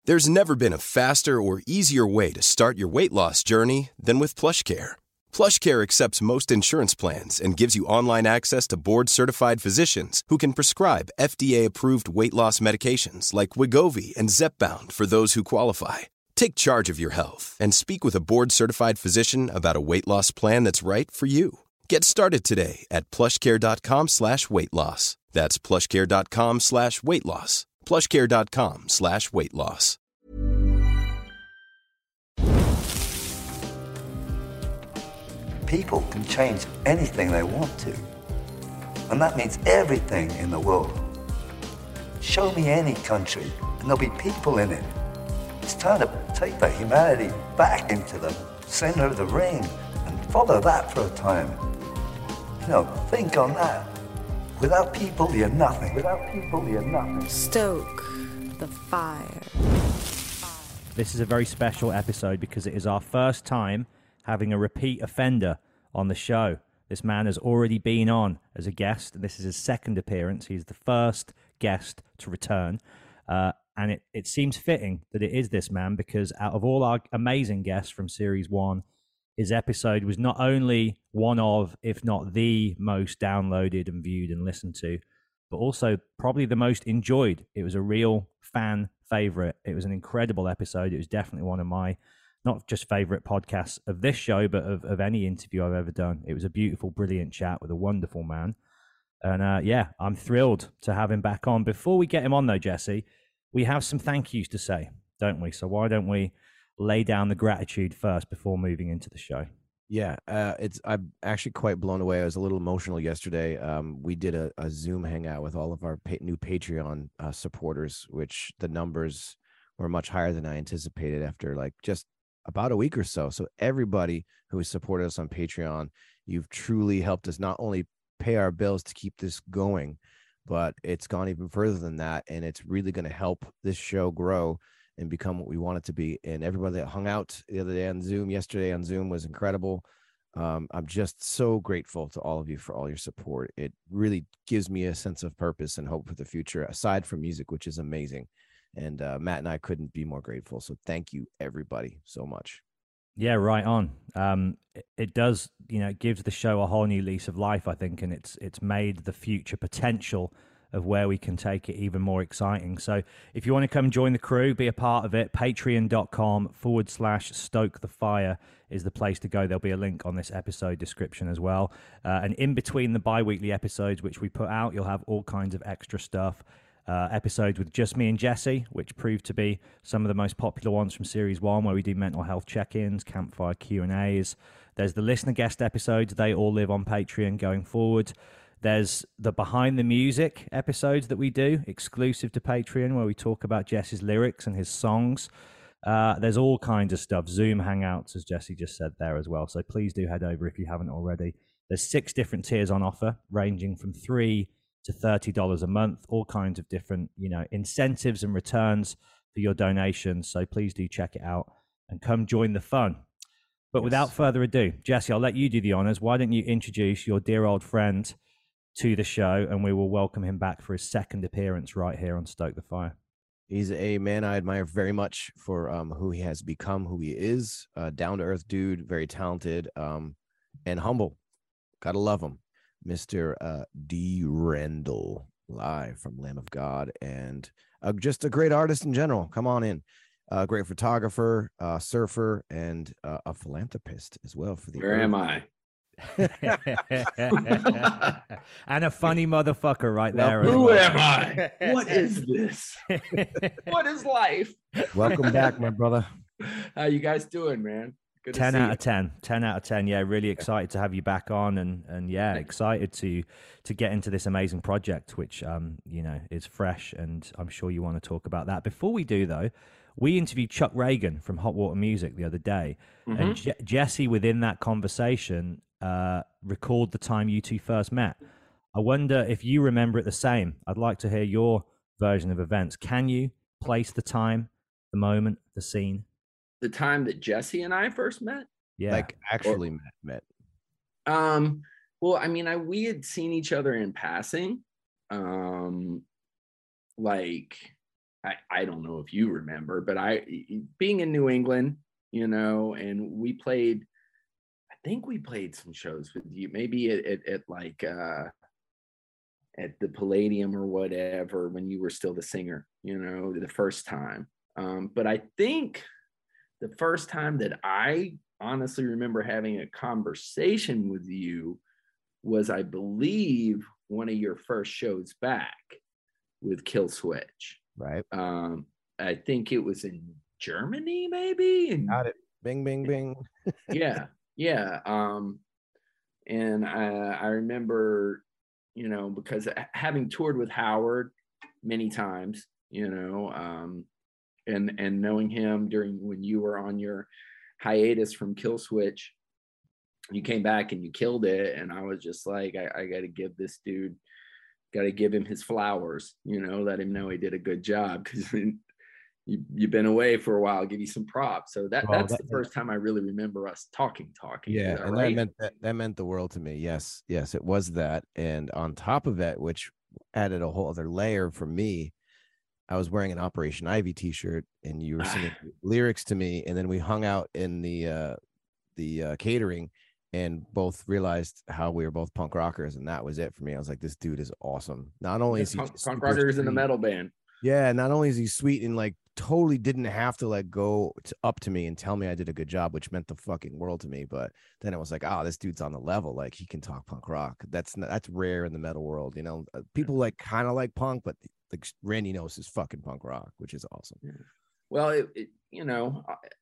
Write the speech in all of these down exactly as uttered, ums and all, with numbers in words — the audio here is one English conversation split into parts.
There's never been a faster or easier way to start your weight loss journey than with PlushCare. PlushCare accepts most insurance plans and gives you online access to board-certified physicians who can prescribe F D A-approved weight loss medications like Wegovy and Zepbound for those who qualify. Take charge of your health and speak with a board-certified physician about a weight loss plan that's right for you. Get started today at plushcare.com slash weight loss. That's plushcare.com slash weight loss. plushcare.com slash weight loss. People can change anything they want to. And that means everything in the world. Show me any country, and there'll be people in it. It's time to take the humanity back into the center of the ring and follow that for a time. You know, think on that. Without people, you're nothing. Without people, you're nothing. Stoke the fire. This is a very special episode because it is our first time having a repeat offender on the show. This man has already been on as a guest. This is his second appearance. He's the first guest to return. Uh, and it, it seems fitting that it is this man because out of all our amazing guests from Series one, his episode was not only one of, if not the most downloaded and viewed and listened to, but also probably the most enjoyed. It was a real fan favorite. It was an incredible episode. It was definitely one of my not just favorite podcasts of this show, but of, of any interview I've ever done. It was a beautiful, brilliant chat with a wonderful man. And uh, yeah, I'm thrilled to have him back on. Before we get him on though, Jesse, we have some thank yous to say, don't we? So why don't we lay down the gratitude first before moving into the show? Yeah, uh, it's I'm actually quite blown away. I was a little emotional yesterday. Um, we did a, a Zoom hangout with all of our pa- new Patreon uh, supporters, which the numbers were much higher than I anticipated after like just about a week or so. So everybody who has supported us on Patreon, you've truly helped us not only pay our bills to keep this going, but it's gone even further than that. And it's really going to help this show grow and become what we want it to be. And everybody that hung out the other day on Zoom, yesterday on Zoom was incredible. Um, I'm just so grateful to all of you for all your support. It really gives me a sense of purpose and hope for the future, aside from music, which is amazing. And uh, Matt and I couldn't be more grateful. So thank you, everybody, so much. Yeah, right on. Um, it, it does, you know, it gives the show a whole new lease of life, I think, and it's it's made the future potential of where we can take it even more exciting. So if you want to come join the crew, be a part of it, patreon.com forward slash stoke the fire is the place to go. There'll be a link on this episode description as well. Uh, and in between the bi-weekly episodes, which we put out, you'll have all kinds of extra stuff. Uh, episodes with just me and Jesse, which proved to be some of the most popular ones from Series one, where we do mental health check-ins, campfire Q and A's. There's the listener guest episodes. They all live on Patreon going forward. There's the behind the music episodes that we do, exclusive to Patreon, where we talk about Jesse's lyrics and his songs. Uh, there's all kinds of stuff. Zoom hangouts, as Jesse just said there as well. So please do head over if you haven't already. There's six different tiers on offer, ranging from three to thirty dollars a month, all kinds of different, you know, incentives and returns for your donations. So please do check it out and come join the fun. But yes. Without further ado, Jesse, I'll let you do the honors. Why don't you introduce your dear old friend to the show, and we will welcome him back for his second appearance right here on Stoke the Fire. He's a man I admire very much for um, who he has become, who he is. Uh, down-to-earth dude, very talented, um, and humble. Gotta love him. Mister Uh, D. Rendell, live from Lamb of God, and uh, just a great artist in general. Come on in. Uh, great photographer, uh, surfer, and uh, a philanthropist as well. For the Where earth. am I? And a funny motherfucker right there. Who well. am I? What is this? What is life? Welcome back, my brother. How you guys doing, man? Good to ten see out you. of ten. ten out of ten. Yeah, really excited to have you back on, and and yeah, excited to to get into this amazing project, which um you know is fresh, and I'm sure you want to talk about that. Before we do though, we interviewed Chuck Reagan from Hot Water Music the other day, Mm-hmm. and Je- Jesse within that conversation uh recalled the time you two first met. I wonder if you remember it the same. I'd like to hear your version of events. Can you place the time, the moment, the scene? The time that Jesse and I first met? Yeah. Like actually met, met. Um, well, I mean, I we had seen each other in passing. Um, like I, I don't know if you remember, but I, being in New England, you know, and we played, I think we played some shows with you, maybe at, at, at like, uh, at the Palladium or whatever, when you were still the singer, you know, the first time. Um, but I think the first time that I honestly remember having a conversation with you was, I believe, one of your first shows back with Kill Switch. Right. Um, I think it was in Germany, maybe. And, Got it. Bing, bing, bing. yeah, yeah. Um, and I, I remember, you know, because having toured with Howard many times, you know, um, and and knowing him during when you were on your hiatus from Kill Switch, you came back and you killed it, and I was just like, I, I got to give this dude, got to give him his flowers, you know, let him know he did a good job, because you you've been away for a while. I'll give you some props. So that Well, that's that, the first time I really remember us talking, talking. Yeah, that and right? that meant that that meant the world to me. Yes, yes, it was that, and on top of that, which added a whole other layer for me, I was wearing an Operation Ivy T-shirt, and you were singing lyrics to me, and then we hung out in the uh, the uh, catering, and both realized how we were both punk rockers, and that was it for me. I was like, this dude is awesome. Not only is he punk, punk rockers in a metal band. Yeah, not only is he sweet and like totally didn't have to like go to, up to me and tell me I did a good job, which meant the fucking world to me. But then it was like, oh, this dude's on the level. Like he can talk punk rock. That's not, that's rare in the metal world. You know, people like kind of like punk, but like Randy knows his fucking punk rock, which is awesome. Yeah. Well, it, it, you know,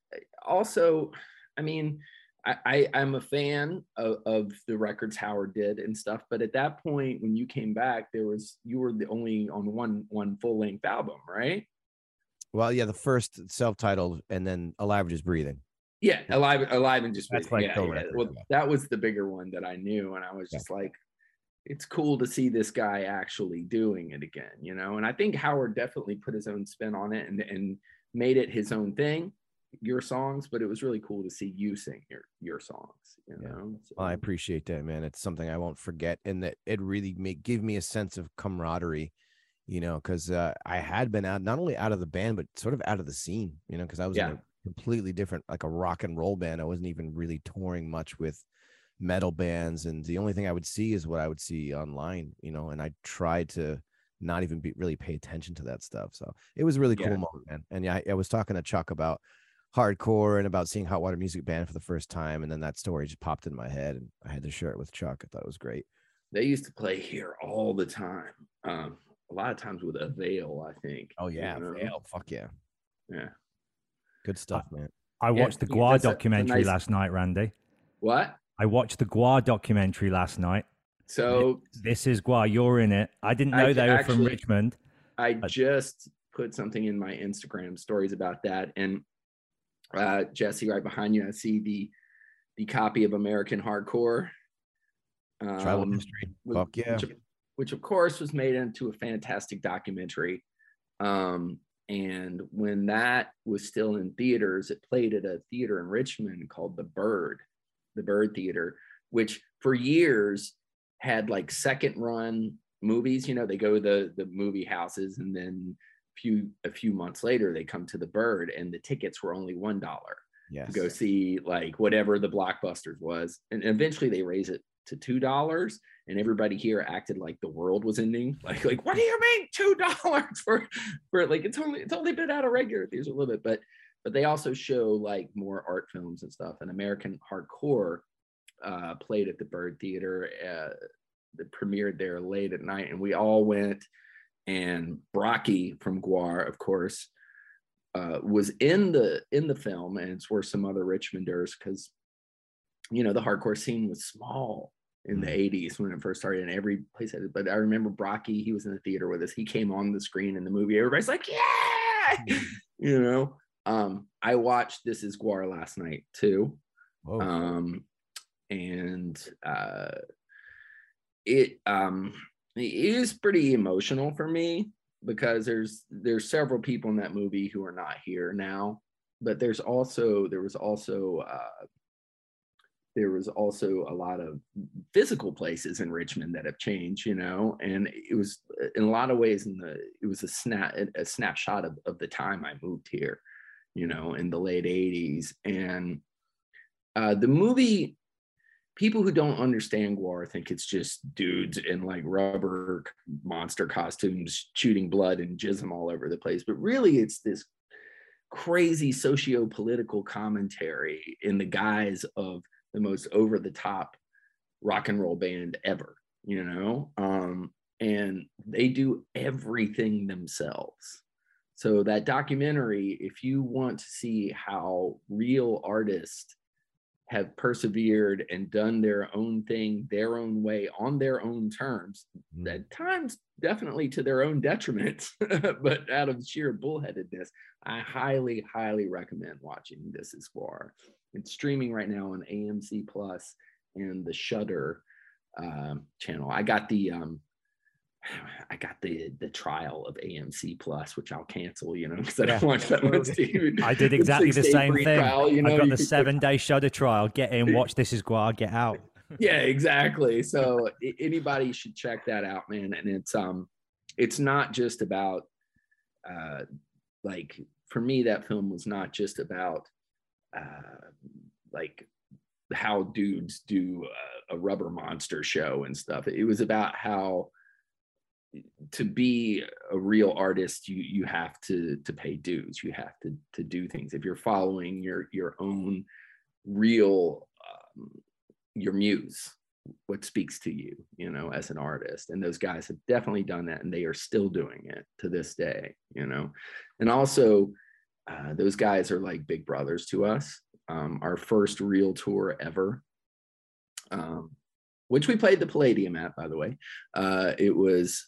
also, I mean, I, I I'm a fan of, of the records Howard did and stuff, but at that point when you came back, there was you were the only on one one full length album, right? Well, yeah, the first self-titled, and then Alive Just Breathing. Yeah, Alive, Alive and Just That's Breathing. like Yeah, the yeah. record, Well, yeah. that was the bigger one that I knew, and I was just yeah. like, it's cool to see this guy actually doing it again, you know. And I think Howard definitely put his own spin on it and and made it his own thing. Your songs, but it was really cool to see you sing your your songs, you know. Yeah. So, well, I appreciate that, man. It's something I won't forget, and that it really make give me a sense of camaraderie, you know, because uh, I had been out not only out of the band but sort of out of the scene, you know, because I was yeah. in a completely different, like a rock and roll band. I wasn't even really touring much with metal bands, and the only thing I would see is what I would see online, you know, and I tried to not even be really pay attention to that stuff. So it was a really cool yeah. moment, man. And yeah, I, I was talking to Chuck about hardcore and about seeing Hot Water Music Band for the first time, and then that story just popped in my head, and I had to share it with Chuck. I thought it was great. They used to play here all the time, um a lot of times with Avail, I think. Oh yeah, you know? Avail, fuck yeah, yeah, good stuff, man. I watched yeah, the Gwar that's a, documentary nice... last night, Randy. What? I watched the Gwar documentary last night. So this is Gwar. You're in it. I didn't know I, they were actually, from Richmond. I just put something in my Instagram stories about that, and uh, Jesse, right behind you, I see the the copy of American Hardcore. Um, Tribal History. With, Fuck yeah. Which, which of course was made into a fantastic documentary. Um, and when that was still in theaters, it played at a theater in Richmond called The Bird, the Bird Theater, which for years had like second run movies. You know, they go to the, the movie houses, and then a few, a few months later, they come to The Bird, and the tickets were only one dollar yes. to go see like whatever the blockbusters was. And eventually they raise it to two dollars, and everybody here acted like the world was ending. Like, like, what do you mean two dollars for, for like, it's only, it's only been out of regular theaters a little bit, but, but they also show like more art films and stuff. And American Hardcore uh, played at the Bird Theater, uh, that premiered there late at night. And we all went, and Brocky from Gwar, of course, uh, was in the, in the film, and it's where some other Richmonders, because you know, the hardcore scene was small in the eighties when it first started, and every place had it. But I remember Brocky, he was in the theater with us. He came on the screen in the movie. Everybody's like, yeah, you know. Um, I watched This Is Gwar last night too. Whoa. Um, and uh, it um, it is pretty emotional for me, because there's there's several people in that movie who are not here now, but there's also there was also uh, there was also a lot of physical places in Richmond that have changed, you know, and it was in a lot of ways in the, it was a snap, a snapshot of, of the time I moved here, you know, in the late eighties. And uh, the movie, people who don't understand Gwar think it's just dudes in like rubber monster costumes shooting blood and jism all over the place. But really it's this crazy socio-political commentary in the guise of the most over-the-top rock and roll band ever, you know? Um, and they do everything themselves. So that documentary, if you want to see how real artists have persevered and done their own thing, their own way, on their own terms, mm. at times definitely to their own detriment, but out of sheer bullheadedness, I highly, highly recommend watching This Is Gwar. It's streaming right now on A M C Plus and the Shudder um, channel. I got the um, I got the the trial of A M C Plus, which I'll cancel, you know, because I don't yeah. watch that one. Steve. I did exactly the same thing. Trial, you know, I got the seven day Shudder trial. Get in, watch This Is Gwar, get out. Yeah, exactly. So anybody should check that out, man. And it's um, it's not just about uh, like for me, that film was not just about uh, like how dudes do a, a rubber monster show and stuff. It was about how to be a real artist, you you have to to pay dues. You have to to do things. If you're following your your own real um, your muse, what speaks to you, you know, as an artist. And those guys have definitely done that, and they are still doing it to this day, you know. And also, uh, those guys are like big brothers to us. Um, our first real tour ever, um, which we played the Palladium at, by the way. Uh, it was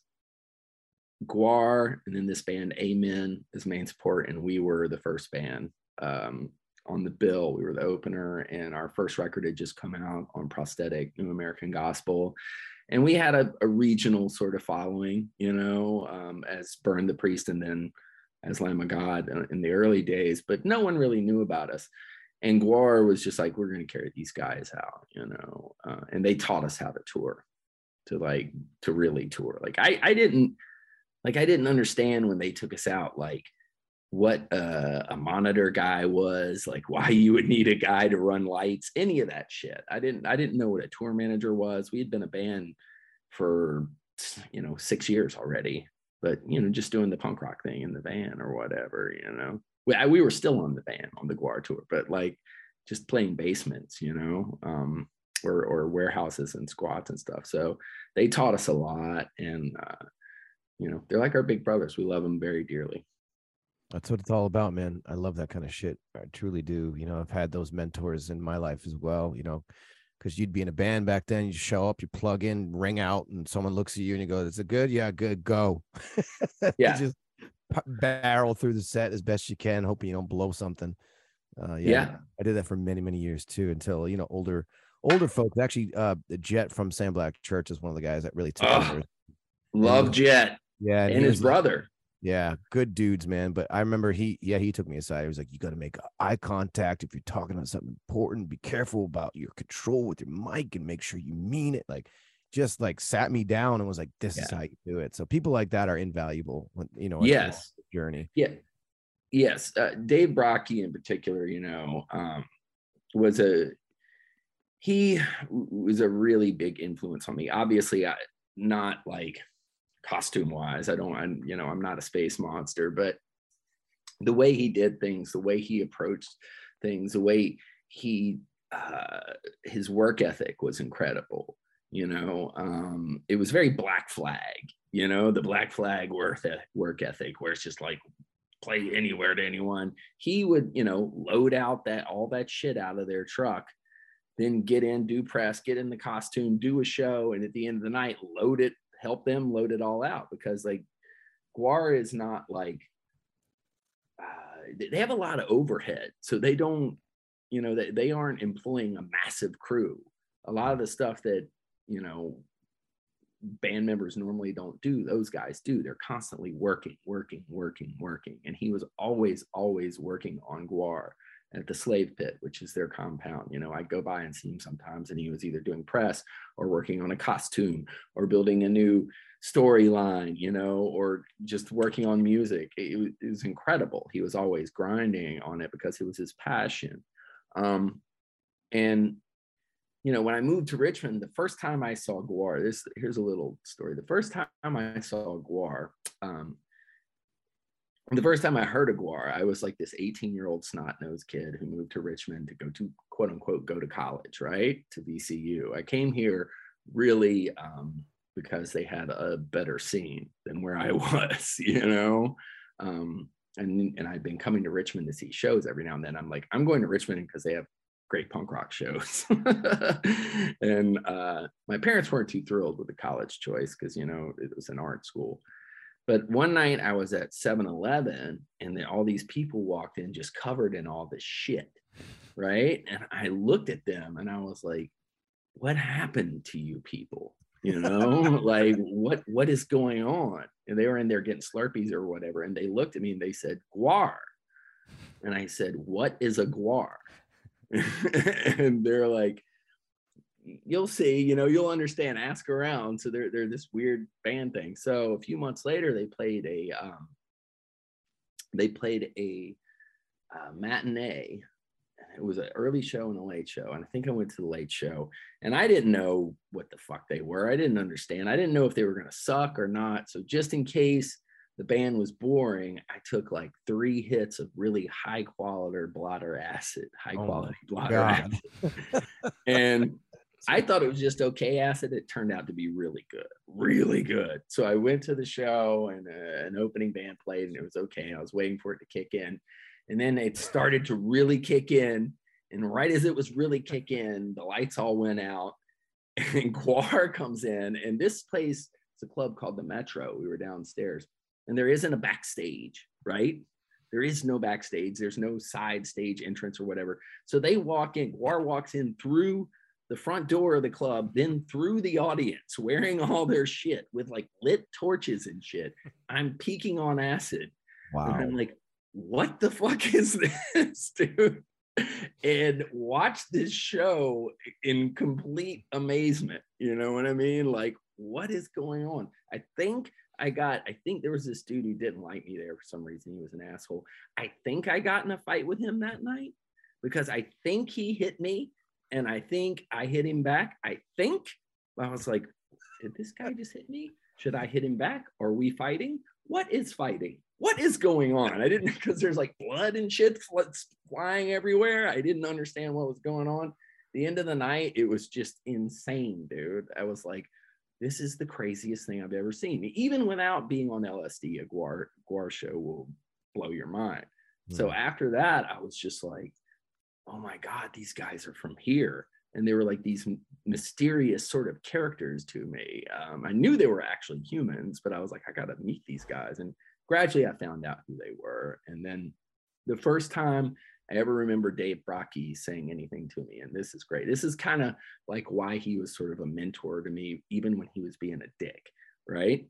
Gwar and then this band Amen as main support, and we were the first band um, on the bill. We were the opener, and our first record had just come out on Prosthetic, New American Gospel. And we had a, a regional sort of following, you know, um, as Burn the Priest and then as Lamb of God in the early days, but no one really knew about us. And Gwar was just like, we're going to carry these guys out, you know, uh, and they taught us how to tour, to like, to really tour. Like I, I didn't, like, I didn't understand when they took us out, like what uh, a monitor guy was, like why you would need a guy to run lights, any of that shit. I didn't, I didn't know what a tour manager was. We had been a band for, you know, six years already, but, you know, just doing the punk rock thing in the van or whatever, you know, we, we were still on the van on the Gwar tour, but like just playing basements, you know, um, or, or warehouses and squats and stuff. So they taught us a lot, and, uh, you know, they're like our big brothers. We love them very dearly. That's what it's all about, man. I love that kind of shit. I truly do. You know, I've had those mentors in my life as well, you know, because you'd be in a band back then. You show up, you plug in, ring out, and someone looks at you and you go, is it good? Yeah, good, go. Yeah. You just barrel through the set as best you can, hoping you don't blow something. Uh, yeah, yeah. I did that for many, many years too, until, you know, older, older folks. Actually, uh, Jet from Sam Black Church is one of the guys that really took oh, over. Love and, Jet. Yeah. And, and his brother. Like, yeah, good dudes, man. But I remember he, yeah, he took me aside. He was like, you got to make eye contact. If you're talking about something important, be careful about your control with your mic and make sure you mean it. Like, just like sat me down and was like, this yeah. is how you do it. So people like that are invaluable when, you know, yes. journey. Yeah. Yes. Uh, Dave Brockie in particular, you know, um, was a, he was a really big influence on me. Obviously, I, not like costume wise, I don't, I'm, you know, I'm not a space monster, but the way he did things, the way he approached things, the way he, uh, his work ethic was incredible. You know, um, it was very Black Flag, you know, the Black Flag work, work ethic, where it's just like play anywhere to anyone. He would, you know, load out that, all that shit out of their truck, then get in, do press, get in the costume, do a show. And at the end of the night, load it, help them load it all out, because like Gwar is not like, uh, they have a lot of overhead. So they don't, you know, they, they aren't employing a massive crew. A lot of the stuff that, you know, band members normally don't do, those guys do. They're constantly working, working, working, working. And he was always, always working on Gwar. at the Slave Pit, which is their compound. You know, I'd go by and see him sometimes, and he was either doing press or working on a costume or building a new storyline, you know, or just working on music. It, it was incredible. He was always grinding on it because it was his passion. Um, and, you know, when I moved to Richmond, the first time I saw Gwar, this here's a little story. The first time I saw Gwar, um, the first time I heard of Gwar, I was like this eighteen-year-old snot-nosed kid who moved to Richmond to go to, quote unquote, go to college, right? To V C U. I came here really um, because they had a better scene than where I was, you know? Um, and, and I'd been coming to Richmond to see shows every now and then. I'm like, I'm going to Richmond because they have great punk rock shows. And uh, my parents weren't too thrilled with the college choice because, you know, it was an art school. But one night I was at seven eleven and then all these people walked in just covered in all this shit, right? And I looked at them and I was like, what happened to you people? You know, like what what is going on? And they were in there getting Slurpees or whatever. And they looked at me and they said, Gwar. And I said, what is a Gwar? And they're like, you'll see, you know, you'll understand, ask around. So they're, they're this weird band thing. So a few months later, they played a, um, they played a uh, matinee. It was an early show and a late show. And I think I went to the late show and I didn't know what the fuck they were. I didn't understand. I didn't know if they were going to suck or not. So just in case the band was boring, I took like three hits of really high quality blotter acid, high quality oh blotter God. acid. And I thought it was just okay acid. It turned out to be really good, really good. So I went to the show and uh, an opening band played and it was okay. I was waiting for it to kick in. And then it started to really kick in. And right as it was really kick in, the lights all went out and Gwar comes in. And this place, it's a club called the Metro. We were downstairs and there isn't a backstage, right? There is no backstage. There's no side stage entrance or whatever. So they walk in, Gwar walks in through the front door of the club, then through the audience, wearing all their shit with like lit torches and shit. I'm peaking on acid. Wow. And I'm like, what the fuck is this, dude? And watch this show in complete amazement. You know what I mean? Like, what is going on? I think I got, I think there was this dude who didn't like me there for some reason. He was an asshole. I think I got in a fight with him that night because I think he hit me. And I think I hit him back. I think I was like, did this guy just hit me? Should I hit him back? Are we fighting? What is fighting? What is going on? I didn't, because there's like blood and shit flying everywhere. I didn't understand what was going on. The end of the night, it was just insane, dude. I was like, this is the craziest thing I've ever seen. Even without being on L S D, a Gwar, Gwar show will blow your mind. Mm. So after that, I was just like, oh my God, these guys are from here. And they were like these mysterious sort of characters to me. Um, I knew they were actually humans, but I was like, I got to meet these guys. And gradually I found out who they were. And then the first time I ever remember Dave Brockie saying anything to me, and this is great. This is kind of like why he was sort of a mentor to me, even when he was being a dick, right?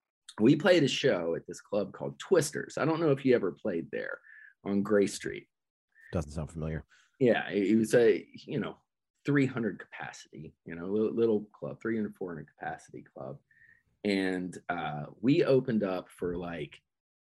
We played a show at this club called Twisters. I don't know if you ever played there on Gray Street. Doesn't sound familiar. Yeah, it was a, you know, three hundred capacity, you know, little, little club, three hundred, four hundred capacity club. And uh, we opened up for like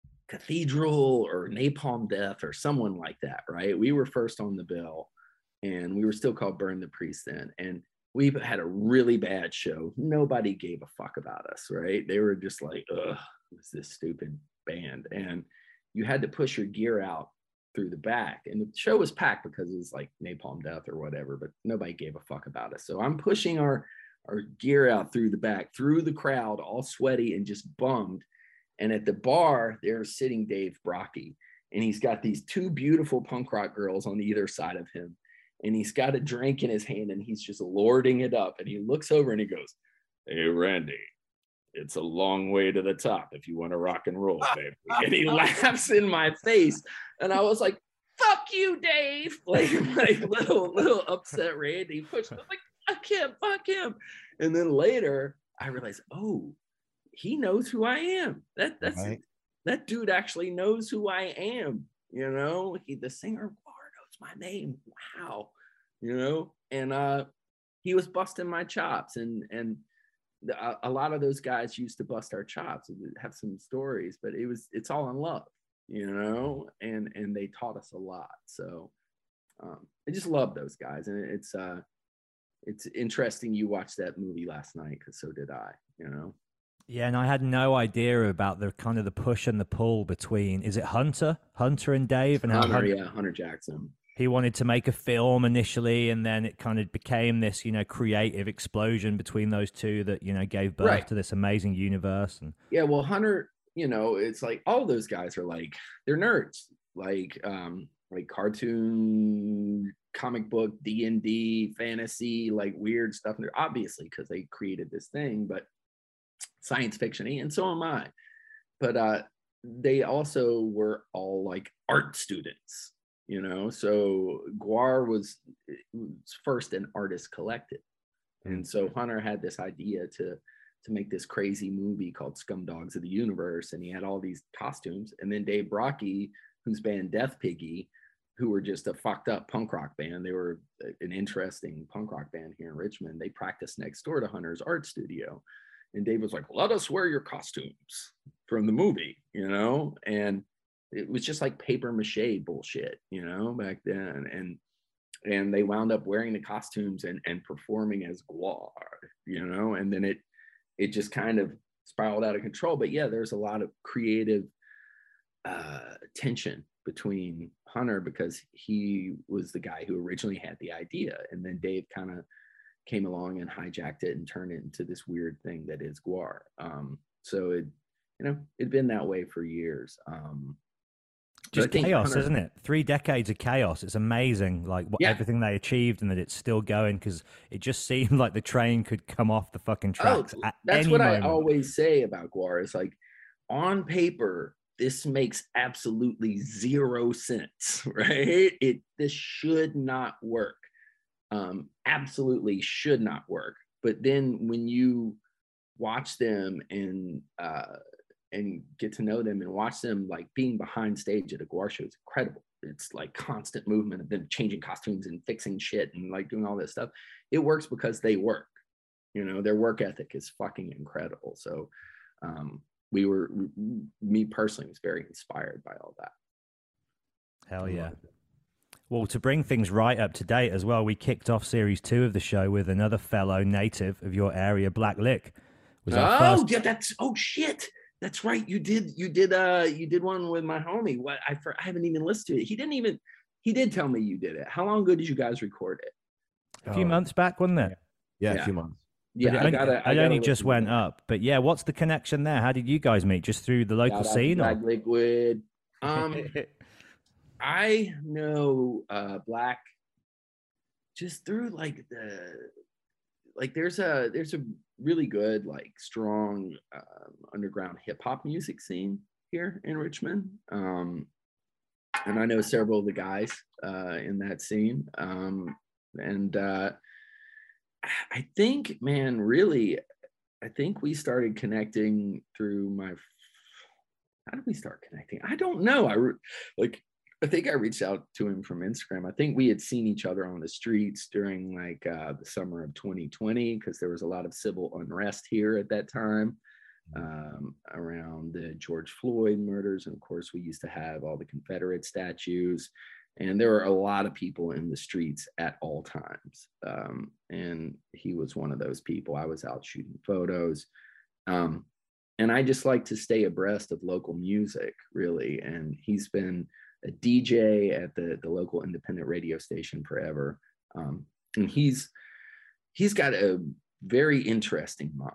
Cathedral or Napalm Death or someone like that, right? We were first on the bill and we were still called Burn the Priest then. And we had a really bad show. Nobody gave a fuck about us, right? They were just like, ugh, who's this stupid band? And you had to push your gear out through the back, and the show was packed because it was like Napalm Death or whatever, but nobody gave a fuck about us. So I'm pushing our our gear out through the back, through the crowd, all sweaty and just bummed. And at the bar, there's sitting Dave Brockie, and he's got these two beautiful punk rock girls on either side of him, and he's got a drink in his hand, and he's just lording it up. And he looks over and he goes, "Hey, Randy, it's a long way to the top if you want to rock and roll, baby." And he laughs in my face. And I was like, fuck you, Dave. Like, like little, little upset Randy pushed me. I'm like, fuck him, fuck him. And then later I realized, oh, he knows who I am. That that's right. That dude actually knows who I am. You know, he, the singer of Gwar what's my name? Wow. You know, and uh, he was busting my chops. And, and the, a lot of those guys used to bust our chops and have some stories, but it was, it's all in love, you know, and, and they taught us a lot. So um, I just love those guys. And it's, uh, it's interesting. You watched that movie last night, because so did I, you know? Yeah, and I had no idea about the kind of the push and the pull between, is it Hunter? Hunter and Dave? And how Hunter, Hunter, yeah, Hunter Jackson. He wanted to make a film initially, and then it kind of became this, you know, creative explosion between those two that, you know, gave birth Right. to this amazing universe. And Yeah, well, Hunter, you know, it's like all those guys are like, they're nerds, like um, like cartoon, comic book, D and D, fantasy, like weird stuff. And they're obviously, because they created this thing, but science fiction, and so am I. But uh, they also were all like art students, you know. So Gwar was, was first an artist collective, and so Hunter had this idea to to make this crazy movie called Scumdogs of the Universe, and he had all these costumes. And then Dave Brockie, whose band Death Piggy, who were just a fucked up punk rock band, they were an interesting punk rock band here in Richmond. They practiced next door to Hunter's art studio. And Dave was like, let us wear your costumes from the movie, you know? And it was just like paper mache bullshit, you know, back then. And and they wound up wearing the costumes and, and performing as Gwar, you know? And then it it just kind of spiraled out of control. But yeah, there's a lot of creative uh, tension between Hunter, because he was the guy who originally had the idea. And then Dave kind of came along and hijacked it and turned it into this weird thing that is Gwar. Um, so it, you know, it'd been that way for years. Um, just chaos, Hunter, isn't it? Three decades of chaos. It's amazing, like what, yeah. everything they achieved, and that it's still going, because it just seemed like the train could come off the fucking tracks oh, at that's any what moment. I always say about Gwar. Is like, on paper, this makes absolutely zero sense, right? It this should not work. Um, absolutely should not work. But then when you watch them and uh, and get to know them and watch them, like being behind stage at a Gwar show is incredible. It's like constant movement of them changing costumes and fixing shit and like doing all this stuff. It works because they work. You know, their work ethic is fucking incredible. So um, we were, me personally, was very inspired by all that. Hell yeah. Well, to bring things right up to date as well, we kicked off series two of the show with another fellow native of your area, Black Lick. Was oh, first... yeah, that's oh shit. That's right. You did you did uh you did one with my homie. What I for, I haven't even listened to it. He didn't even he did tell me you did it. How long ago did you guys record it? A few oh. months back, wasn't it? Yeah, yeah. a few months. Yeah, it I got it. It only just went up. But yeah, what's the connection there? How did you guys meet? Just through the local Shout scene? Black or? Liquid. Um I know uh Black just through like the like there's a there's a really good like strong um, underground hip hop music scene here in Richmond, um, and I know several of the guys uh, in that scene, um, and uh, I think, man, really, I think we started connecting through my. How did we start connecting? I don't know. I like. I think I reached out to him from Instagram. I think we had seen each other on the streets during like uh, the summer of twenty twenty, because there was a lot of civil unrest here at that time um, around the George Floyd murders. And of course, we used to have all the Confederate statues, and there were a lot of people in the streets at all times. Um, and he was one of those people. I was out shooting photos. Um, and I just like to stay abreast of local music, really. And he's been a D J at the, the local independent radio station forever. Um, and he's, he's got a very interesting mind.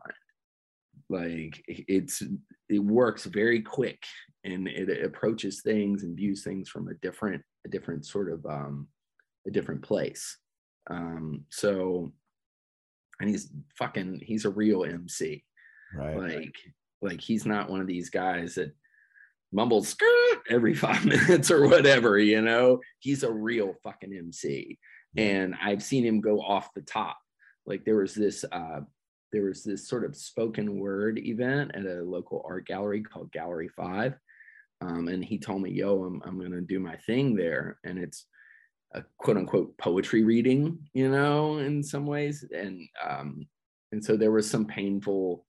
Like it's, it works very quick, and it approaches things and views things from a different, a different sort of, um, a different place. Um, so, and he's fucking, he's a real M C. Right. Like, like he's not one of these guys that mumbles skirt every five minutes or whatever, you know. He's a real fucking M C. And I've seen him go off the top. Like there was this uh there was this sort of spoken word event at a local art gallery called Gallery Five. Um, and he told me, yo, I'm I'm gonna do my thing there. And it's a quote unquote poetry reading, you know, in some ways. And, um, and so there was some painful,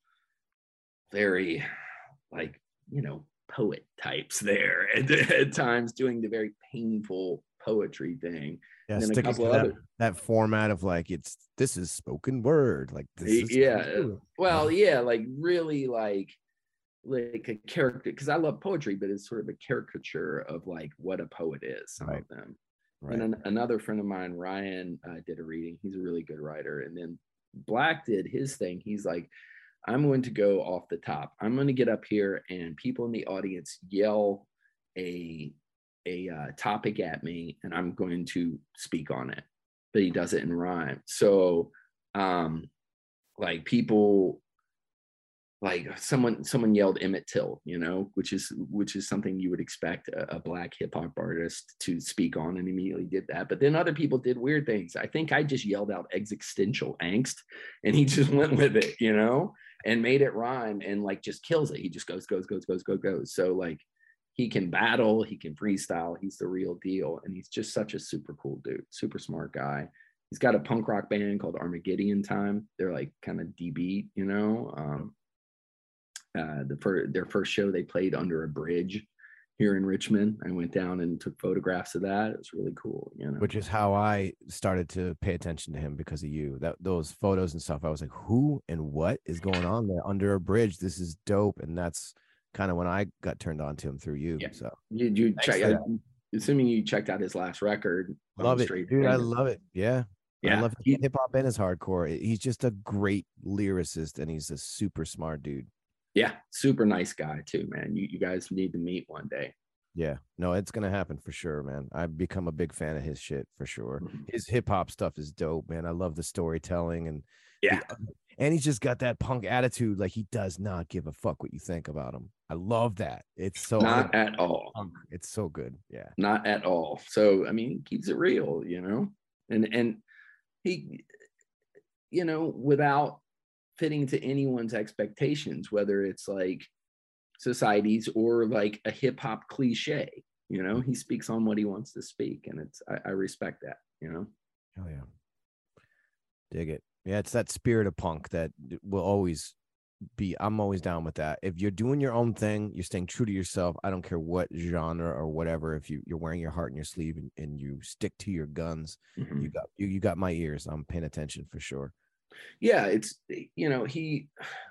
very like, you know, poet types there at, at times doing the very painful poetry thing. Yeah, and then a sticking couple to that, other that format of like, it's, this is spoken word. Like this is yeah. spoken. Well, yeah, like really like, like a character, because I love poetry, but it's sort of a caricature of like what a poet is, some Right. of them. Right. And an, another friend of mine, Ryan, uh, did a reading. He's a really good writer. And then Black did his thing. He's like, I'm going to go off the top. I'm going to get up here and people in the audience yell a, a uh, topic at me and I'm going to speak on it. But he does it in rhyme. So um, like people, like someone someone yelled Emmett Till, you know, which is which is something you would expect a, a Black hip hop artist to speak on, and immediately did that. But then other people did weird things. I think I just yelled out existential angst, and he just went with it, you know, and made it rhyme and like just kills it. He just goes, goes, goes, goes, goes, goes. So like he can battle, he can freestyle, he's the real deal. And he's just such a super cool dude, super smart guy. He's got a punk rock band called Armageddon Time. They're like kind of D beat, you know. Um, Uh, the fir- their first show they played under a bridge here in Richmond. I went down and took photographs of that. It was really cool, you know. Which is how I started to pay attention to him, because of you. That those photos and stuff, I was like, who and what is going on there under a bridge? This is dope. And that's kind of when I got turned on to him through you. Yeah. So you, you Thanks check, for I, that. assuming you checked out his last record. love it, Straight dude. I Anger. love it. Yeah. Yeah, I love he- hip hop and his hardcore. He's just a great lyricist, and he's a super smart dude. Yeah, super nice guy too, man. You you guys need to meet one day. Yeah, no, it's gonna happen for sure, man. I've become a big fan of his shit for sure. Mhm. His hip hop stuff is dope, man. I love the storytelling, and Yeah, and he's just got that punk attitude. Like, he does not give a fuck what you think about him. I love that. It's so not at all. punk. It's so good. Yeah. Not at all. So I mean, he keeps it real, you know, and and he, you know, without fitting to anyone's expectations, whether it's like society's or like a hip hop cliche, you know, he speaks on what he wants to speak, and it's I, I respect that, you know. Oh yeah. Dig it. Yeah, it's that spirit of punk that will always be. I'm always down with that. If you're doing your own thing, you're staying true to yourself. I don't care what genre or whatever. If you you're wearing your heart in your sleeve, and, and you stick to your guns, Mhm. you got you you got my ears. I'm paying attention for sure. Yeah, it's, you know, he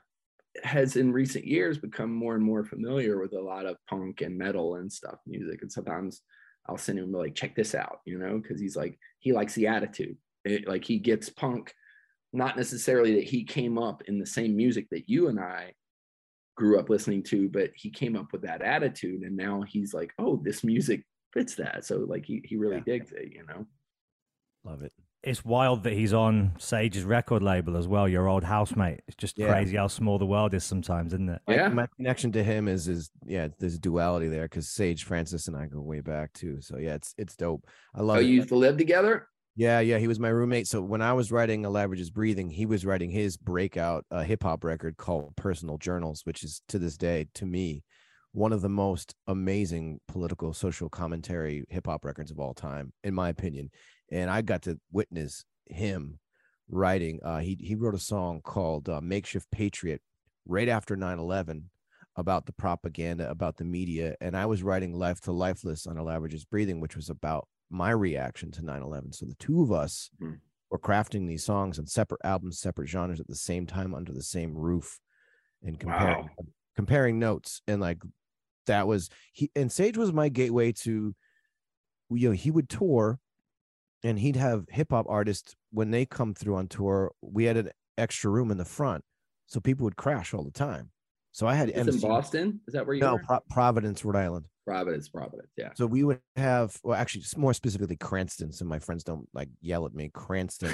has in recent years become more and more familiar with a lot of punk and metal and stuff music, and sometimes I'll send him like, check this out, you know, because he's like, he likes the attitude. It, like he gets punk, not necessarily that he came up in the same music that you and I grew up listening to, but he came up with that attitude, and now he's like, oh, this music fits that. So like he he really Yeah. digs it, you know. Love it. It's wild that he's on Sage's record label as well, your old housemate. It's just Yeah. crazy how small the world is sometimes, isn't it? My- Yeah. my, connection to him is is yeah, there's duality there, because Sage Francis and I go way back too. So yeah, it's it's dope. I love Oh, it. you used to live together? Yeah, yeah, he was my roommate. So when I was writing A Laverage's Breathing, he was writing his breakout uh, hip hop record called Personal Journals, which is to this day, to me, one of the most amazing political social commentary hip hop records of all time, in my opinion. And I got to witness him writing. Uh, he he wrote a song called uh, Makeshift Patriot right after nine eleven about the propaganda, about the media. And I was writing Life to Lifeless on A Laverage's Breathing, which was about my reaction to nine eleven. So the two of us Mhm. were crafting these songs on separate albums, separate genres at the same time under the same roof, and comparing Wow. comparing notes. And like, that was he and Sage was my gateway to, you know, he would tour and he'd have hip hop artists when they come through on tour. We had an extra room in the front, so people would crash all the time. So I had Is this in M C Boston? Is that where you no were? Pro- Providence, Rhode Island. Providence, Providence, yeah. So we would have, well, actually, more specifically, Cranston. So my friends don't like yell at me. Cranston,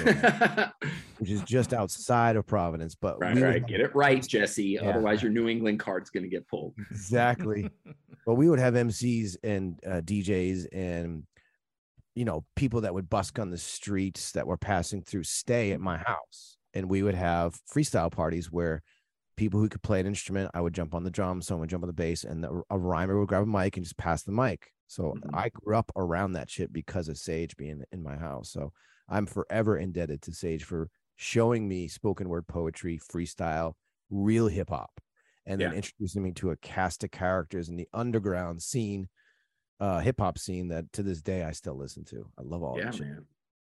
which is just outside of Providence, but Right, we would right. have- Get it right, Jesse. Yeah. Otherwise, your New England card's going to get pulled. exactly. But we would have M Cs and uh, D Js and, you know, people that would busk on the streets that were passing through stay at my house, and we would have freestyle parties where people who could play an instrument, I would jump on the drums, someone would jump on the bass, and the, a rhymer would grab a mic and just pass the mic. So Mhm. I grew up around that shit because of Sage being in my house. So I'm forever indebted to Sage for showing me spoken word poetry, freestyle, real hip hop, and then Yeah. introducing me to a cast of characters in the underground scene, uh, hip hop scene that to this day I still listen to. I love all Yeah, that shit. man.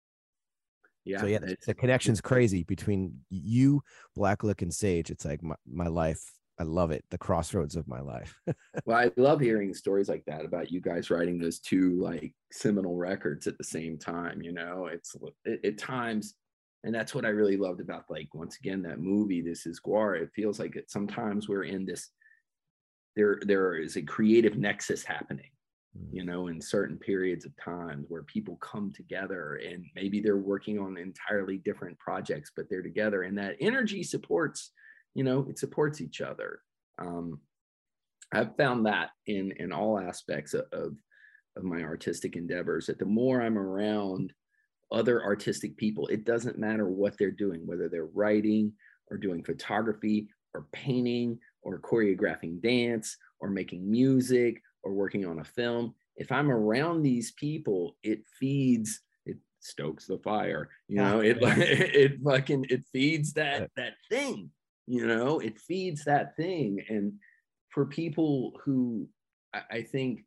So Yeah. yeah, the, It's, the connection's crazy between you, Blacklick, and Sage. It's like my, my life. I love it. The crossroads of my life. well, I love hearing stories like that about you guys writing those two like seminal records at the same time. You know, it's it, at times, and that's what I really loved about, like, once again, that movie, This Is Gwar. It feels like it, sometimes we're in this, there there is a creative nexus happening, you know, in certain periods of times where people come together and maybe they're working on entirely different projects, but they're together, and that energy supports, you know, it supports each other. Um, I've found that in in all aspects of, of of my artistic endeavors, that the more I'm around other artistic people, it doesn't matter what they're doing, whether they're writing or doing photography or painting or choreographing dance or making music or working on a film. If I'm around these people, it feeds, it stokes the fire, you know, it it fucking it feeds that that thing, you know, it feeds that thing. And for people who I, I think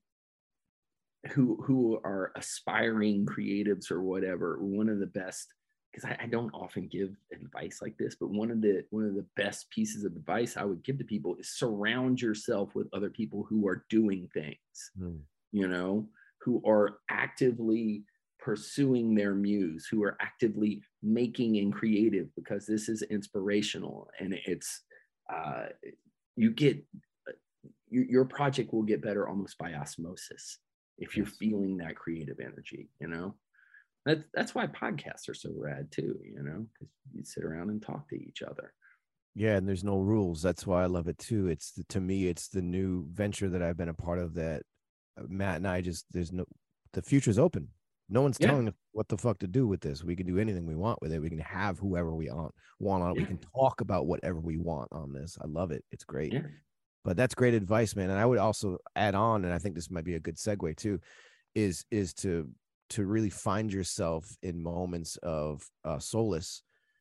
who who are aspiring creatives or whatever, one of the best, because I, I don't often give advice like this, but one of the one of the best pieces of advice I would give to people is surround yourself with other people who are doing things, Mm. you know, who are actively pursuing their muse, who are actively making and creative, because this is inspirational. And it's uh you get your, your project will get better almost by osmosis if you're Yes. feeling that creative energy, you know. That's that's why podcasts are so rad too, you know, because you sit around and talk to each other. Yeah, and there's no rules. That's why I love it too. It's the, to me, it's the new venture that I've been a part of. That uh, Matt and I just there's no, the future's open. No one's Yeah. telling us what the fuck to do with this. We can do anything we want with it. We can have whoever we want want on it. We Yeah. can talk about whatever we want on this. I love it. It's great. Yeah. But that's great advice, man. And I would also add on, and I think this might be a good segue too, is is to to really find yourself in moments of uh, solace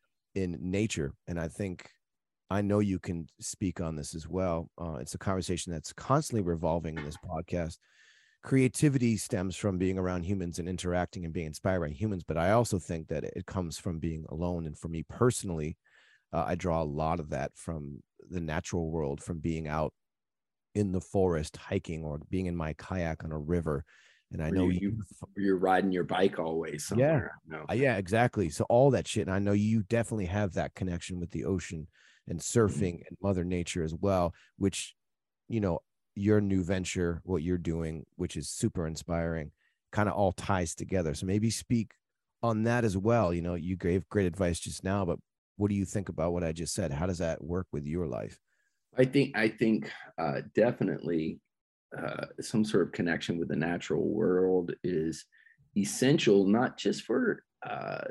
in nature. And I think I know you can speak on this as well. Uh, it's a conversation that's constantly revolving in this podcast. Creativity stems from being around humans and interacting and being inspired by humans, but I also think that it comes from being alone. And for me personally, uh, I draw a lot of that from the natural world, from being out in the forest hiking or being in my kayak on a river. And I Or know you, you, you you're riding your bike always somewhere. yeah, No. uh, yeah, exactly. So all that shit, and I know you definitely have that connection with the ocean and surfing and Mother Nature as well, which, you know, your new venture, what you're doing, which is super inspiring, kind of all ties together. So maybe speak on that as well. You know, you gave great advice just now, but what do you think about what I just said? How does that work with your life? I think I think uh, definitely uh, some sort of connection with the natural world is essential, not just for uh,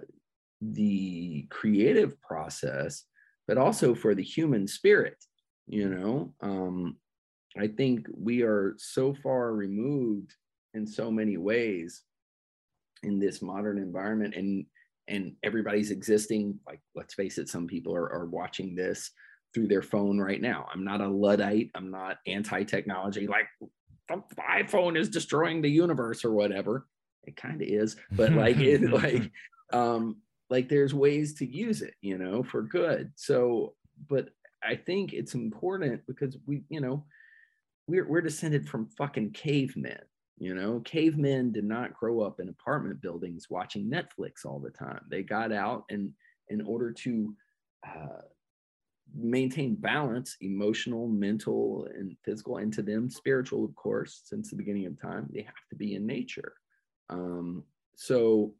the creative process, but also for the human spirit. You know, um, I think we are so far removed in so many ways in this modern environment, and and everybody's existing. Like, let's face it, some people are, are watching this through their phone right now. I'm not a Luddite. I'm not anti-technology. Like, the iPhone is destroying the universe or whatever. It kind of is, but like it, like, um, like there's ways to use it, you know, for good. So, but I think it's important because we, you know, we're we're descended from fucking cavemen. You know, cavemen did not grow up in apartment buildings watching Netflix all the time. They got out, and in order to uh, maintain balance, emotional, mental, and physical, and to them, spiritual, of course, since the beginning of time, they have to be in nature. Um, so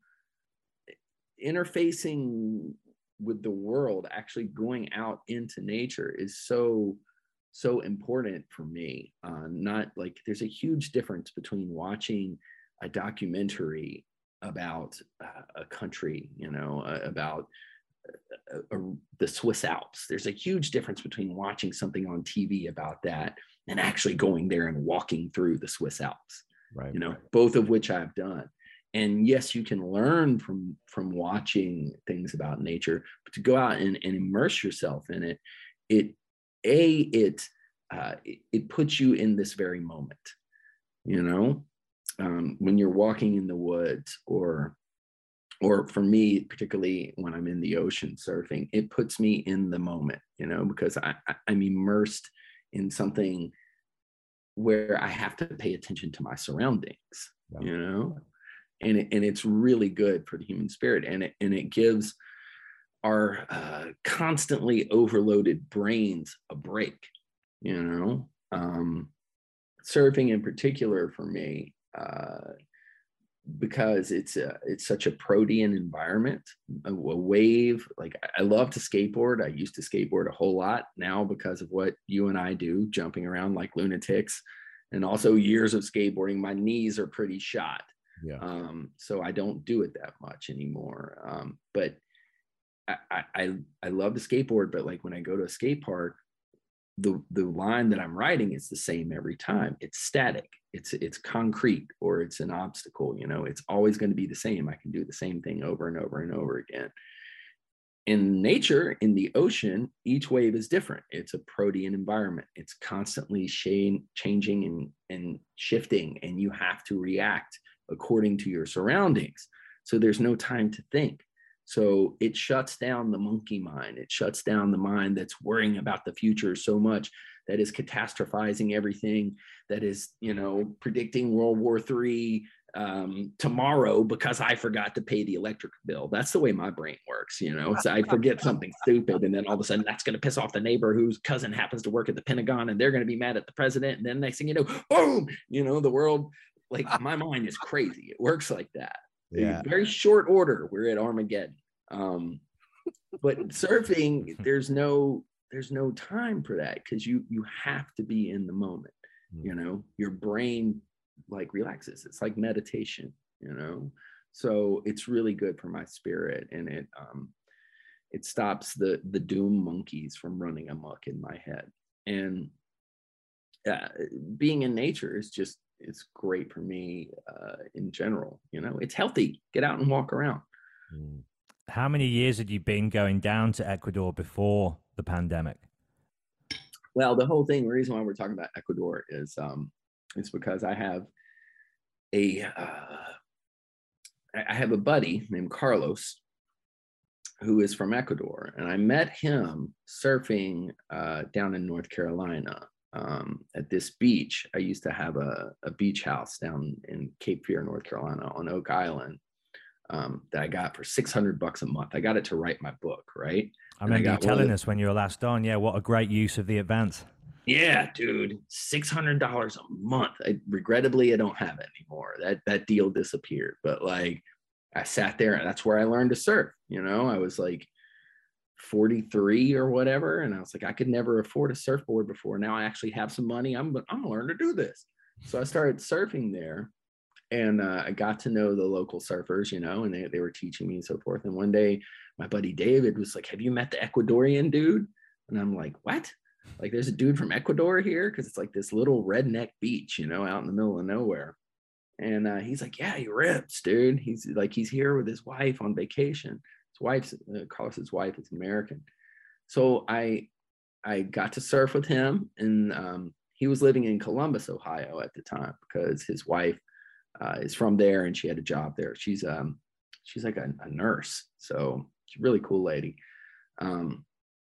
interfacing with the world, actually going out into nature is so, so important for me. Uh, not like there's a huge difference between watching a documentary about uh, a country, you know, uh, about uh, uh, the Swiss Alps. There's a huge difference between watching something on T V about that and actually going there and walking through the Swiss Alps. Right. You know, both of which I've done. And yes, you can learn from from watching things about nature, but to go out and, and immerse yourself in it, it a it, uh, it it puts you in this very moment. You know, um, when you're walking in the woods, or or for me, particularly when I'm in the ocean surfing, it puts me in the moment. You know, because I, I I'm immersed in something where I have to pay attention to my surroundings. Yeah. You know. And, it, and it's really good for the human spirit, and it, and it gives our uh, constantly overloaded brains a break, you know. Um, surfing in particular for me, uh, because it's a, it's such a protean environment, a, a wave. Like, I love to skateboard. I used to skateboard a whole lot. Now, because of what you and I do, jumping around like lunatics, and also years of skateboarding, my knees are pretty shot. Yeah. Um, so I don't do it that much anymore. Um, but I, I I love to skateboard, but like when I go to a skate park, the the line that I'm riding is the same every time. It's static. It's it's concrete, or it's an obstacle. You know, it's always going to be the same. I can do the same thing over and over and over again. In nature, in the ocean, each wave is different. It's a protean environment. It's constantly sh- changing and, and shifting, and you have to react according to your surroundings. So there's no time to think. So it shuts down the monkey mind. It shuts down the mind that's worrying about the future so much, that is catastrophizing everything, that is, you know, predicting World War Three um, tomorrow because I forgot to pay the electric bill. That's the way my brain works, you know. So I forget something stupid, and then all of a sudden that's going to piss off the neighbor whose cousin happens to work at the Pentagon, and they're going to be mad at the president. And then next thing you know, boom, you know, the world. Like, my mind is crazy. It works like that. Yeah. In very short order, we're at Armageddon. Um, but surfing, there's no there's no time for that, because you you have to be in the moment. Mm. You know, your brain like relaxes. It's like meditation. You know, so it's really good for my spirit, and it um it stops the the doom monkeys from running amok in my head. And uh, being in nature is just, it's great for me uh, in general. You know, it's healthy. Get out and walk around. How many years had you been going down to Ecuador before the pandemic? Well, the whole thing, the reason why we're talking about Ecuador is um, it's because I have a uh, I have a buddy named Carlos who is from Ecuador, and I met him surfing uh, down in North Carolina. Um, at this beach. I used to have a, a beach house down in Cape Fear, North Carolina, on Oak Island, um, that I got for six hundred bucks a month. I got it to write my book, right? I remember I you telling the, us when you were last on. Yeah, what a great use of the advance. Yeah, dude, six hundred dollars a month. I, regrettably, I don't have it anymore. That that deal disappeared. But like, I sat there, and that's where I learned to surf. You know, I was like forty-three or whatever, and I was like, I could never afford a surfboard before. Now I actually have some money. I'm I'm gonna learn to do this. So I started surfing there, and uh, I got to know the local surfers, you know, and they, they were teaching me and so forth. And one day my buddy David was like, have you met the Ecuadorian dude? And I'm like, what? Like, there's a dude from Ecuador here? Because it's like this little redneck beach, you know, out in the middle of nowhere. And uh, he's like, yeah, he rips, dude. He's like, he's here with his wife on vacation. His wife's, uh, Carlos's wife is American. So I I got to surf with him, and um, he was living in Columbus, Ohio at the time, because his wife uh, is from there, and she had a job there. She's um she's like a, a nurse, so she's a really cool lady. Um,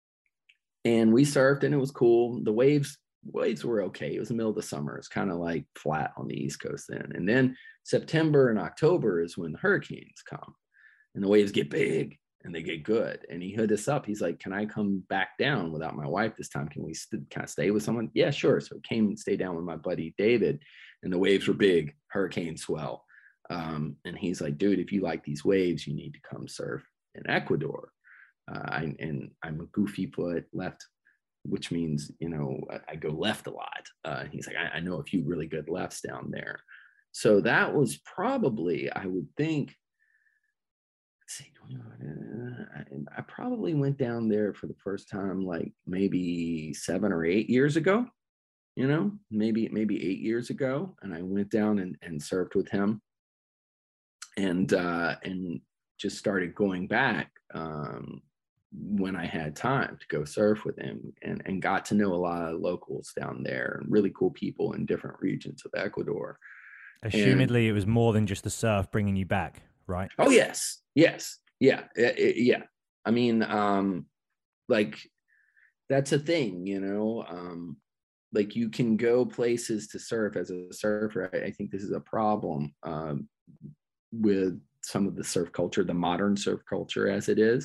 and we surfed, and it was cool. The waves waves were okay. It was the middle of the summer. It's kind of like flat on the East Coast then. And then September and October is when the hurricanes come, and the waves get big and they get good. And he hit us up. He's like, can I come back down without my wife this time? Can we st- kind of stay with someone? Yeah, sure. So I came and stayed down with my buddy David, and the waves were big, hurricane swell. Um, and he's like, dude, if you like these waves, you need to come surf in Ecuador. Uh, I, and I'm a goofy foot left, which means, you know, I, I go left a lot. Uh, he's like, I, I know a few really good lefts down there. So that was probably, I would think, see, I, I probably went down there for the first time like maybe seven or eight years ago. you know, maybe maybe eight years ago, and I went down and, and surfed with him, and uh, and just started going back um, when I had time to go surf with him, and and got to know a lot of locals down there and really cool people in different regions of Ecuador. Assumedly, And, it was more than just the surf bringing you back, right? oh yes, yes, yeah, it, it, yeah. I mean, um, like that's a thing, you know. Um, like you can go places to surf as a surfer. I, I think this is a problem um, with some of the surf culture, the modern surf culture as it is,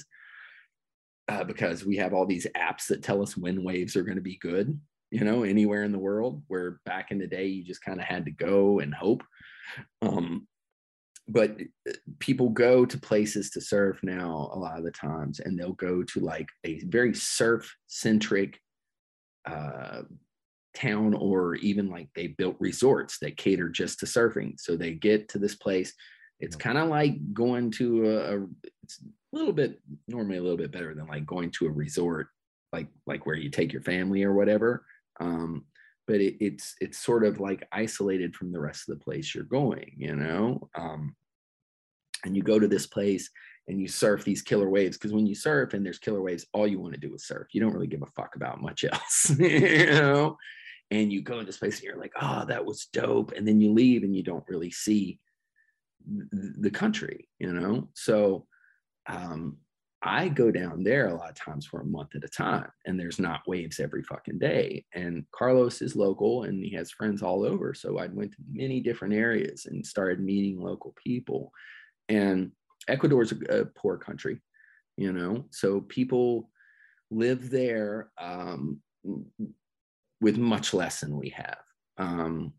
uh, because we have all these apps that tell us when waves are going to be good, you know, anywhere in the world, where back in the day you just kind of had to go and hope. Um, but people go to places to surf now a lot of the times, and they'll go to like a very surf centric uh, town, or even like they built resorts that cater just to surfing. So they get to this place. It's kind of like going to a, a it's a little bit, normally a little bit better than like going to a resort, like like where you take your family or whatever. Um, but it, it's it's sort of like isolated from the rest of the place you're going, you know. Um, and you go to this place and you surf these killer waves, because when you surf and there's killer waves, all you want to do is surf. You don't really give a fuck about much else, you know. And you go to this place and you're like, oh, that was dope. And then you leave and you don't really see th- the country, you know? So um, I go down there a lot of times for a month at a time, and there's not waves every fucking day. And Carlos is local and he has friends all over. So I went to many different areas and started meeting local people. And Ecuador's a, a poor country, you know? So people live there um, with much less than we have. Um,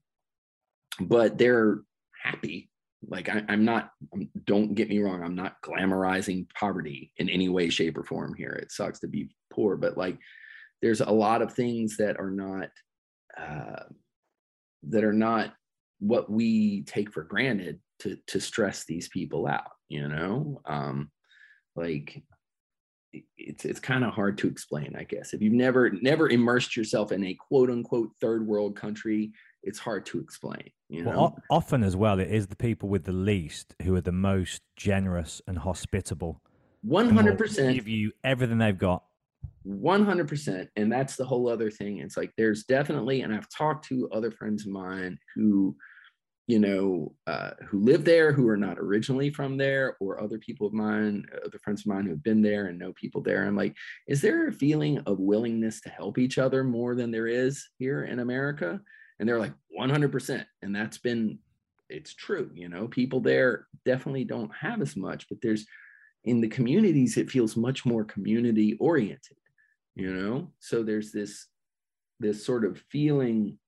but they're happy. Like I, I'm not, I'm, don't get me wrong, I'm not glamorizing poverty in any way, shape, or form here. It sucks to be poor, but like there's a lot of things that are not, uh, that are not what we take for granted to, to stress these people out, you know? Um, like it's it's kind of hard to explain, I guess. If you've never never immersed yourself in a quote unquote third world country, it's hard to explain, you know. Well, o- often as well, it is the people with the least who are the most generous and hospitable. one and will hundred percent give you everything they've got. one hundred percent. And that's the whole other thing. It's like there's definitely, and I've talked to other friends of mine who, you know, uh, who live there, who are not originally from there, or other people of mine, other friends of mine who have been there and know people there. I'm like, is there a feeling of willingness to help each other more than there is here in America? And they're like, one hundred percent. And that's been, it's true. You know, people there definitely don't have as much, but there's, in the communities, it feels much more community oriented, you know? So there's this, this sort of feeling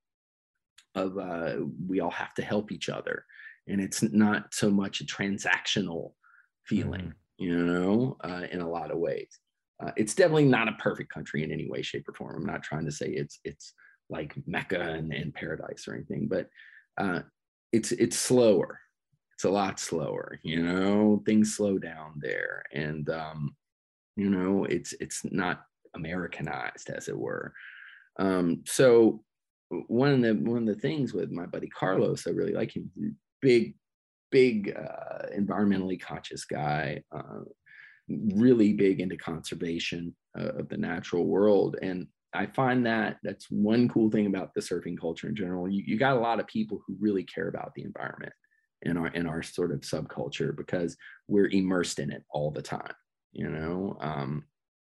of uh, we all have to help each other, and it's not so much a transactional feeling, mm-hmm. you know, uh, in a lot of ways. Uh, it's definitely not a perfect country in any way, shape, or form. I'm not trying to say it's it's like Mecca and, and paradise or anything, but uh, it's it's slower. It's a lot slower, you know. Things slow down there, and um, you know, it's it's not Americanized, as it were. Um, so. One of the one of the things with my buddy Carlos, I really like him. Big, big, uh, environmentally conscious guy, uh, really big into conservation uh, of the natural world. And I find that that's one cool thing about the surfing culture in general. You, you got a lot of people who really care about the environment in our in our sort of subculture, because we're immersed in it all the time, you know. Um,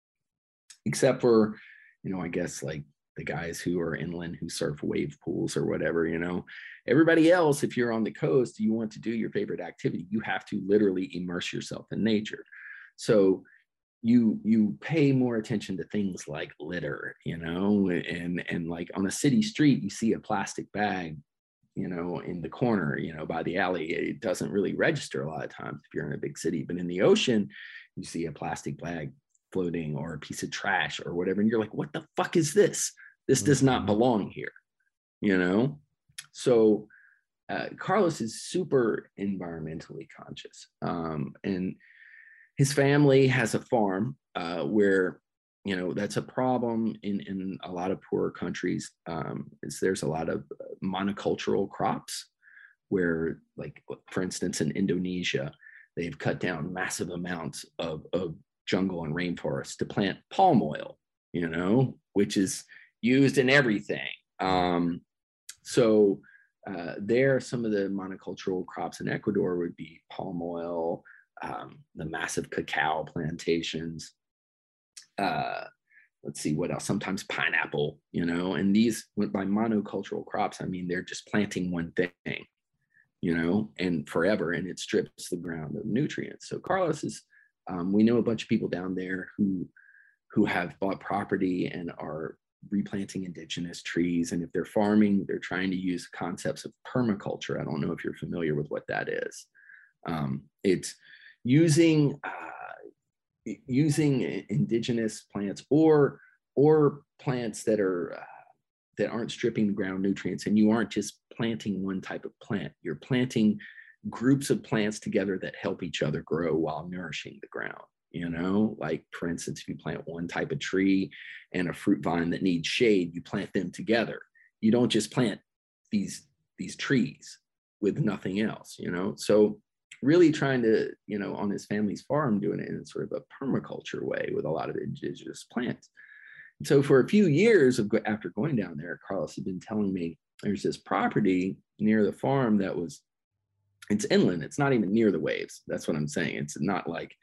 except for, you know, I guess like the guys who are inland who surf wave pools or whatever, you know. Everybody else, if you're on the coast, you want to do your favorite activity, you have to literally immerse yourself in nature. So you you pay more attention to things like litter, you know, and and like on a city street, you see a plastic bag, you know, in the corner, you know, by the alley. It doesn't really register a lot of times if you're in a big city, but in the ocean, you see a plastic bag floating or a piece of trash or whatever, and you're like, what the fuck is this? This does not belong here, you know? So uh, Carlos is super environmentally conscious, um, and his family has a farm uh, where you know, that's a problem in, in a lot of poorer countries. Um, is there's a lot of monocultural crops where, like, for instance, in Indonesia, they've cut down massive amounts of, of jungle and rainforest to plant palm oil, you know, which is used in everything. Um, so uh, there, some of the monocultural crops in Ecuador would be palm oil, um, the massive cacao plantations. Uh, let's see what else, sometimes pineapple, you know, and these, by monocultural crops, I mean, they're just planting one thing, you know, and forever, and it strips the ground of nutrients. So Carlos is, um, we know a bunch of people down there who, who have bought property and are replanting indigenous trees. And if they're farming, they're trying to use concepts of permaculture. I don't know if you're familiar with what that is. Um, it's using, uh, using indigenous plants or, or plants that are, uh, that aren't stripping the ground nutrients, and you aren't just planting one type of plant. You're planting groups of plants together that help each other grow while nourishing the ground. You know, like, for instance, if you plant one type of tree and a fruit vine that needs shade, you plant them together. You don't just plant these, these trees with nothing else, you know? So really trying to, you know, on his family's farm, doing it in sort of a permaculture way with a lot of indigenous plants. And so for a few years of after going down there, Carlos had been telling me there's this property near the farm that was, it's inland. It's not even near the waves. That's what I'm saying. It's not like,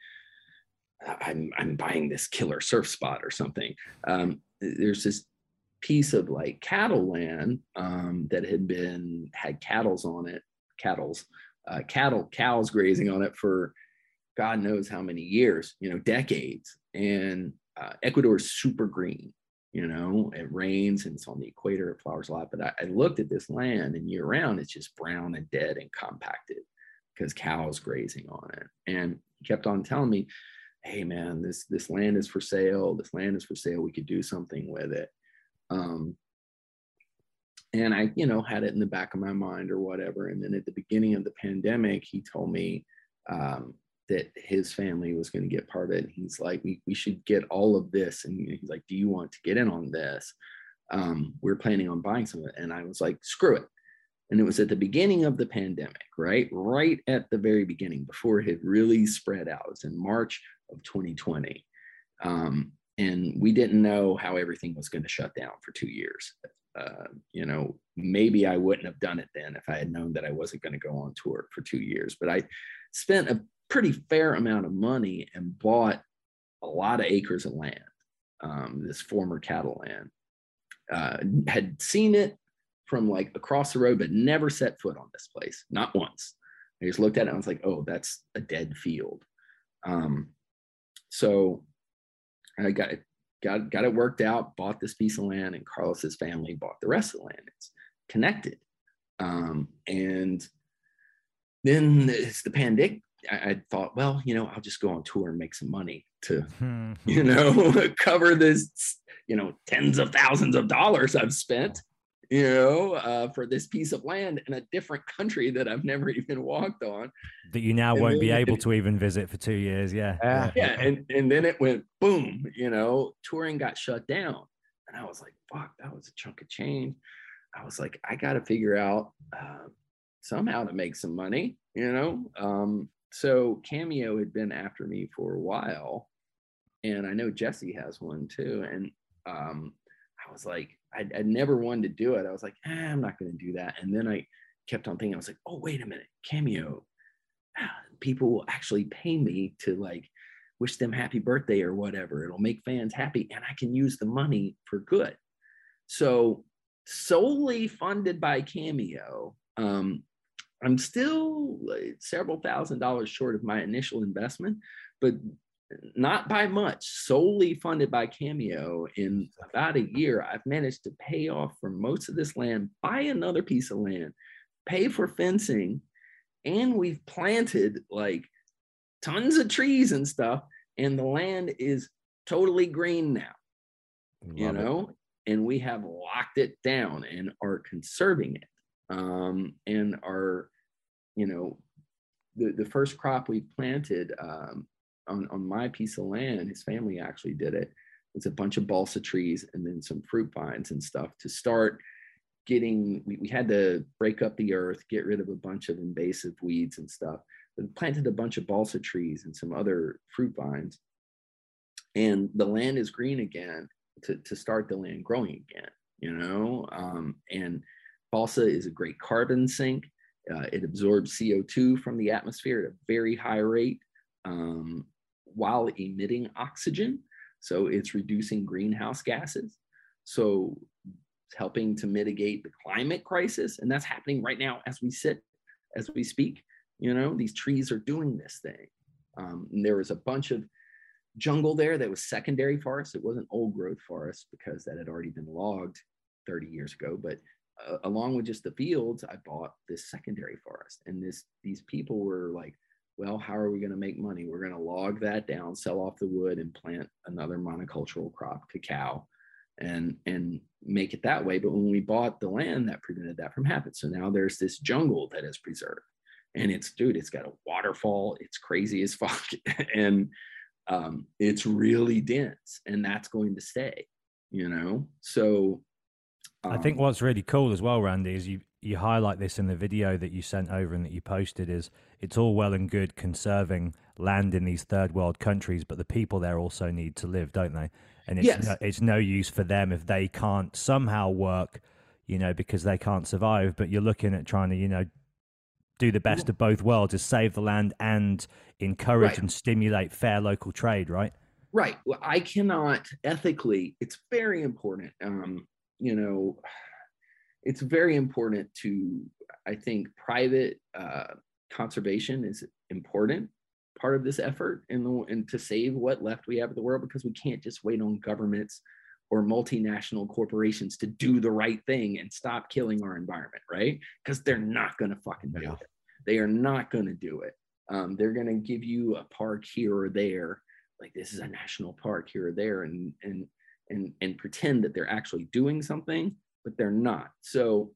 I'm, I'm buying this killer surf spot or something. Um, there's this piece of like cattle land um, that had been, had cattle's on it, cattle's, uh, cattle, cows grazing on it for God knows how many years, you know, decades. And uh, Ecuador is super green, you know, it rains and it's on the equator, it flowers a lot. But I, I looked at this land, and year round, it's just brown and dead and compacted because cows grazing on it. And he kept on telling me, hey man, this, this land is for sale. This land is for sale. We could do something with it. Um, and I, you know, had it in the back of my mind or whatever. And then at the beginning of the pandemic, he told me um, that his family was going to get part of it. And he's like, we, we should get all of this. And he's like, do you want to get in on this? Um, we're planning on buying some of it. And I was like, screw it. And it was at the beginning of the pandemic, right? Right at the very beginning, before it had really spread out. It was in March of twenty twenty. Um, and we didn't know how everything was going to shut down for two years. Uh, you know, maybe I wouldn't have done it then if I had known that I wasn't going to go on tour for two years. But I spent a pretty fair amount of money and bought a lot of acres of land, um, this former cattle land. Uh, had seen it from like across the road, but never set foot on this place, not once. I just looked at it and I was like, oh, that's a dead field. Um, so I got it, got, got it worked out, bought this piece of land, and Carlos's family bought the rest of the land. It's connected. Um, and then it's the pandemic. I, I thought, well, you know, I'll just go on tour and make some money to, you know, cover this, you know, tens of thousands of dollars I've spent, you know, uh, for this piece of land in a different country that I've never even walked on. That you now and won't then, be able to even visit for two years. Yeah. Yeah. Yeah. And, and then it went boom, you know, touring got shut down. And I was like, fuck, that was a chunk of change. I was like, I got to figure out uh, somehow to make some money, you know? Um, so Cameo had been after me for a while. And I know Jesse has one too. And um, I was like, I I never wanted to do it. I was like, eh, I'm not going to do that. And then I kept on thinking, I was like, oh, wait a minute, Cameo. People will actually pay me to like wish them happy birthday or whatever. It'll make fans happy, and I can use the money for good. So solely funded by Cameo, um, I'm still like several thousand dollars short of my initial investment, but not by much. Solely funded by Cameo, in about a year, I've managed to pay off for most of this land, buy another piece of land, pay for fencing, and we've planted like tons of trees and stuff, and the land is totally green now. Love you know, it. And we have locked it down and are conserving it. Um, and are, you know, the, the first crop we planted um, on, on my piece of land, his family actually did it. was a bunch of balsa trees and then some fruit vines and stuff to start getting, we, we had to break up the earth, get rid of a bunch of invasive weeds and stuff. We planted a bunch of balsa trees and some other fruit vines. And the land is green again to, to start the land growing again, you know? Um, and balsa is a great carbon sink. Uh, it absorbs C O two from the atmosphere at a very high rate um, while emitting oxygen. So it's reducing greenhouse gases. So it's helping to mitigate the climate crisis. And that's happening right now as we sit, as we speak. You know, these trees are doing this thing. Um, and there was a bunch of jungle there that was secondary forest. It wasn't old growth forest because that had already been logged thirty years ago. But uh, along with just the fields, I bought this secondary forest. And this these people were like, well, how are we going to make money? We're going to log that down, sell off the wood, and plant another monocultural crop, cacao, and and make it that way. But when we bought the land, that prevented that from happening. So now there's this jungle that is preserved, and it's, dude, it's got a waterfall. It's crazy as fuck, and um, it's really dense, and that's going to stay. You know, so um, I think what's really cool as well, Randy, is you you highlight this in the video that you sent over and that you posted. Is it's all well and good conserving land in these third world countries, but the people there also need to live, don't they? And it's yes. no, it's no use for them if they can't somehow work, you know, because they can't survive. But you're looking at trying to, you know, do the best of both worlds, is save the land and encourage right. and stimulate fair local trade, right? Right. Well, I cannot ethically, it's very important. Um, you know, it's very important to, I think, private uh, conservation is important part of this effort in the, and to save what left we have of the world, because we can't just wait on governments or multinational corporations to do the right thing and stop killing our environment, right? Because they're not going to fucking do yeah. it. They are not going to do it. Um, they're going to give you a park here or there, like this is a national park here or there, and and and and pretend that they're actually doing something, but they're not. So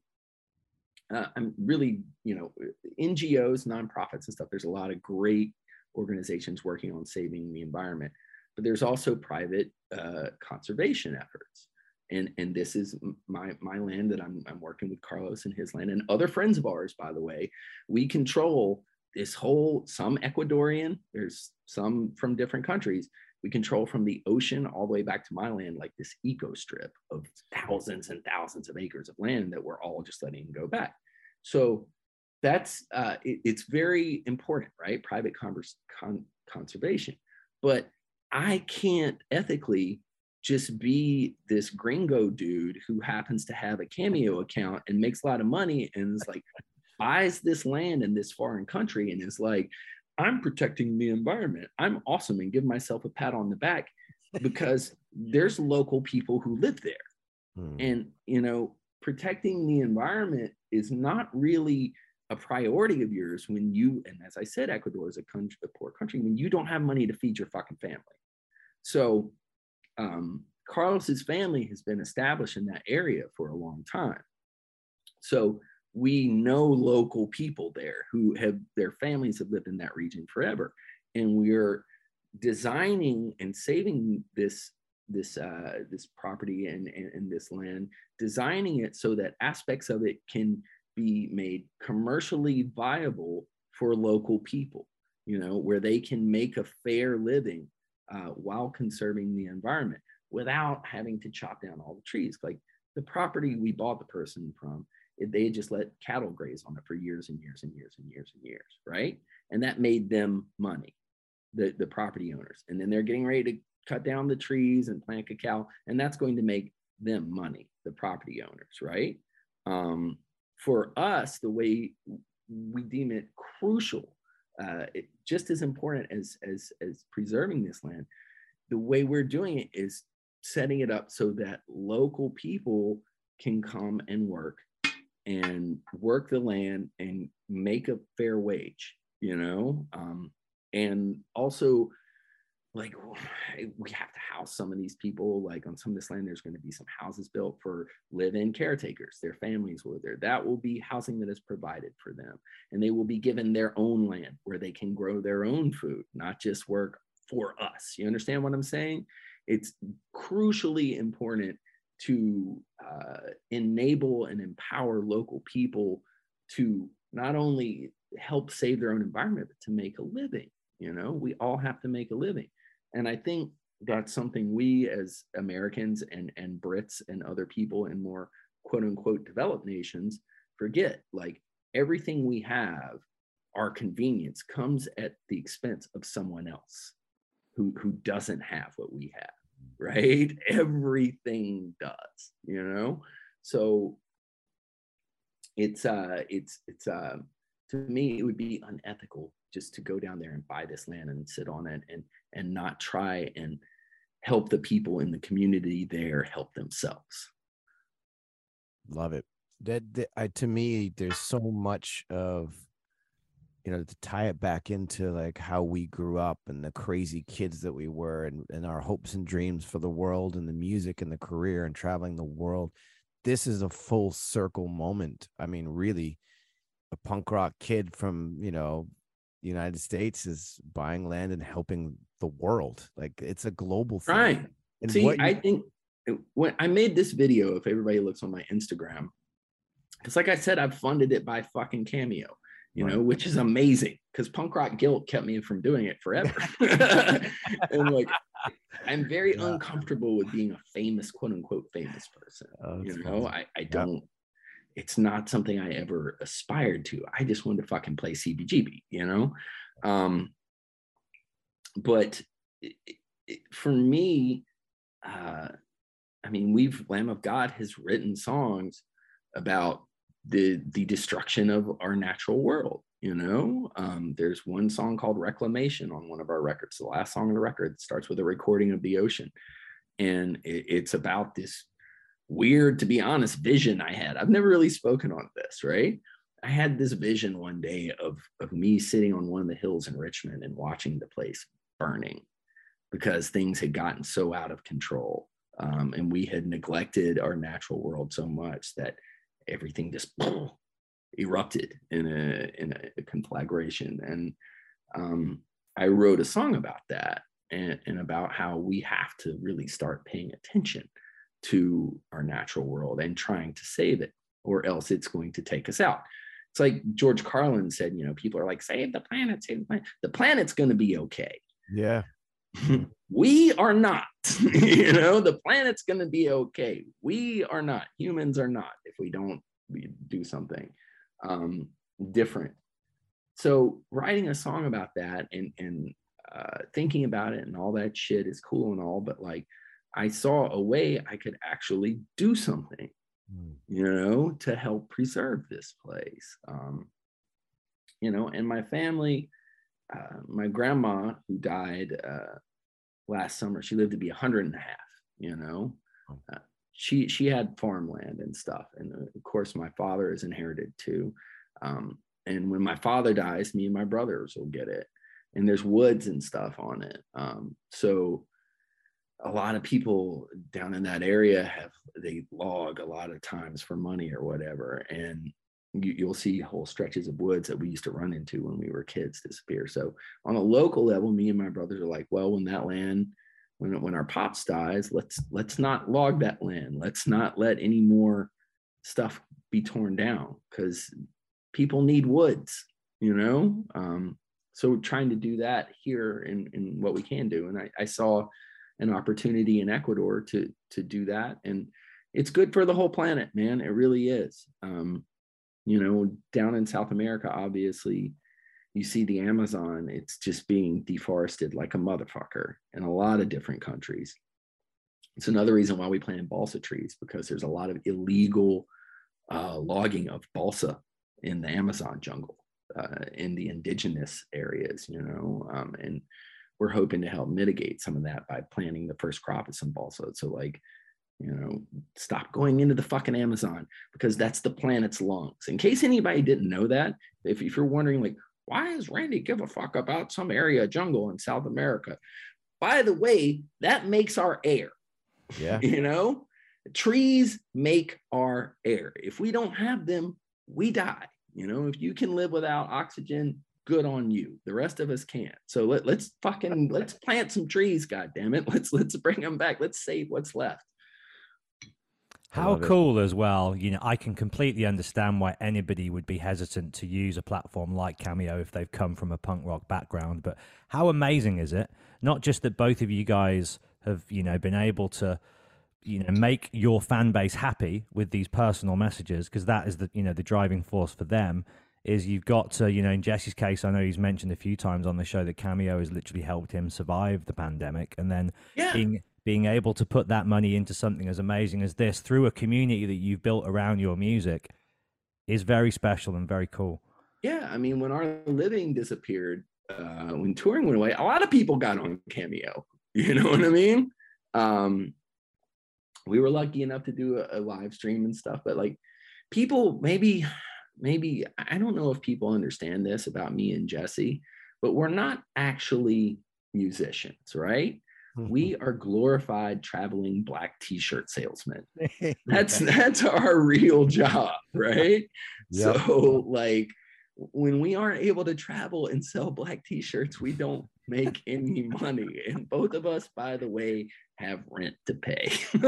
uh, I'm really, you know, N G Os, nonprofits and stuff, there's a lot of great organizations working on saving the environment, but there's also private uh, conservation efforts. And, and this is my, my land that I'm, I'm working with Carlos and his land and other friends of ours, by the way. We control this whole, some Ecuadorian, there's some from different countries. We control from the ocean all the way back to my land, like this eco strip of thousands and thousands of acres of land that we're all just letting go back. So that's, uh, it, it's very important, right? Private converse, con, conservation. But I can't ethically just be this gringo dude who happens to have a Cameo account and makes a lot of money and is like, buys this land in this foreign country and is like, I'm protecting the environment. I'm awesome, and give myself a pat on the back because there's local people who live there. Hmm. And, you know, protecting the environment is not really a priority of yours when you, and as I said, Ecuador is a country, a poor country, when you don't have money to feed your fucking family. So um, Carlos's family has been established in that area for a long time. So we know local people there who have, their families have lived in that region forever. And we're designing and saving this, this, uh, this property and, and, and this land, designing it so that aspects of it can be made commercially viable for local people, you know, where they can make a fair living uh, while conserving the environment without having to chop down all the trees. Like the property we bought the person from, they just let cattle graze on it for years and years and years and years and years, right? And that made them money, the, the property owners. And then they're getting ready to cut down the trees and plant cacao, and that's going to make them money, the property owners, right? Um, for us, the way we deem it crucial, uh, it, just as important as, as, as preserving this land, the way we're doing it is setting it up so that local people can come and work and work the land and make a fair wage, you know? Um, and also, like, we have to house some of these people. Like on some of this land, there's going to be some houses built for live-in caretakers. Their families will live there. That will be housing that is provided for them. And they will be given their own land where they can grow their own food, not just work for us. You understand what I'm saying? it's crucially important to uh, enable and empower local people to not only help save their own environment, but to make a living. You know, we all have to make a living. And I think that's something we as Americans and, and Brits and other people in more quote unquote developed nations forget. Like, everything we have, our convenience, comes at the expense of someone else who, who doesn't have what we have, right? Everything does, you know? So it's, uh, it's, it's, uh, to me, it would be unethical just to go down there and buy this land and sit on it and, and not try and help the people in the community there help themselves. Love it. That, that I, to me, there's so much of, you know, to tie it back into like how we grew up and the crazy kids that we were, and, and our hopes and dreams for the world and the music and the career and traveling the world. This is a full circle moment. I mean, really, a punk rock kid from, you know, the United States is buying land and helping the world. Like, it's a global thing. Right. And see, what you- I think when I made this video, if everybody looks on my Instagram, because like I said, I've funded it by fucking Cameo, you know, which is amazing because punk rock guilt kept me from doing it forever. And like, I'm very yeah. uncomfortable with being a famous, quote unquote, famous person. Oh, you know, I, I don't, yep. It's not something I ever aspired to. I just wanted to fucking play C B G B, you know? Um, but it, it, for me, uh, I mean, we've, Lamb of God has written songs about the the destruction of our natural world, you know? Um, there's one song called Reclamation on one of our records. The last song on the record starts with a recording of the ocean. And it, it's about this weird, to be honest, vision I had. I've never really spoken on this, right? I had this vision one day of, of me sitting on one of the hills in Richmond and watching the place burning because things had gotten so out of control. Um, and we had neglected our natural world so much that everything just erupted in a in a conflagration. And um, I wrote a song about that and, and about how we have to really start paying attention to our natural world and trying to save it, or else it's going to take us out. It's like George Carlin said, you know, people are like, save the planet, save the planet. The planet's going to be okay. Yeah. We are not. You know, the planet's going to be okay. We are not. Humans are not, if we don't we do something um, different. So writing a song about that and, and uh, thinking about it and all that shit is cool and all, but like, I saw a way I could actually do something, mm. you know, to help preserve this place. Um, you know, and my family, uh, my grandma who died uh, last summer, she lived to be a hundred and a half, you know, uh, she, she had farmland and stuff. And uh, of course my father is inherited too. Um, and when my father dies, me and my brothers will get it. And there's woods and stuff on it. Um, so a lot of people down in that area have, they log a lot of times for money or whatever. And you, you'll see whole stretches of woods that we used to run into when we were kids disappear. So on a local level, me and my brothers are like, well, when that land, when, when our pops dies, let's, let's not log that land. Let's not let any more stuff be torn down because people need woods, you know? Um, so we're trying to do that here in, in what we can do. And I, I saw an opportunity in Ecuador to to do that, and it's good for the whole planet, man. It really is. Um, you know, down in South America, obviously, you see the Amazon. It's just being deforested like a motherfucker in a lot of different countries. It's another reason why we plant balsa trees, because there's a lot of illegal uh, logging of balsa in the Amazon jungle, uh, in the indigenous areas. You know, um, and we're hoping to help mitigate some of that by planting the first crop of some balsa. So like, you know, stop going into the fucking Amazon, because that's the planet's lungs. In case anybody didn't know that, if, if you're wondering like, why does Randy give a fuck about some area jungle in South America? By the way, that makes our air. Yeah. You know, trees make our air. If we don't have them, we die. You know, if you can live without oxygen, good on you. The rest of us can't. So let, let's fucking let's plant some trees. God damn it. Let's let's bring them back. Let's save what's left. How cool as well. You know, I can completely understand why anybody would be hesitant to use a platform like Cameo if they've come from a punk rock background. But how amazing is it? Not just that both of you guys have, you know, been able to, you know, make your fan base happy with these personal messages, because that is the, you know, the driving force for them. Is you've got to, you know, in Jesse's case, I know he's mentioned a few times on the show that Cameo has literally helped him survive the pandemic, and then yeah. being being able to put that money into something as amazing as this through a community that you've built around your music is very special and very cool. Yeah, I mean, when our living disappeared, uh, when touring went away, a lot of people got on Cameo. You know what I mean? Um, we were lucky enough to do a, a live stream and stuff, but like people, maybe, maybe, I don't know if people understand this about me and Jesse, but we're not actually musicians, right? We are glorified traveling black t-shirt salesmen. That's that's our real job, right? Yep. So like when we aren't able to travel and sell black t-shirts, we don't make any money. And both of us, by the way, have rent to pay.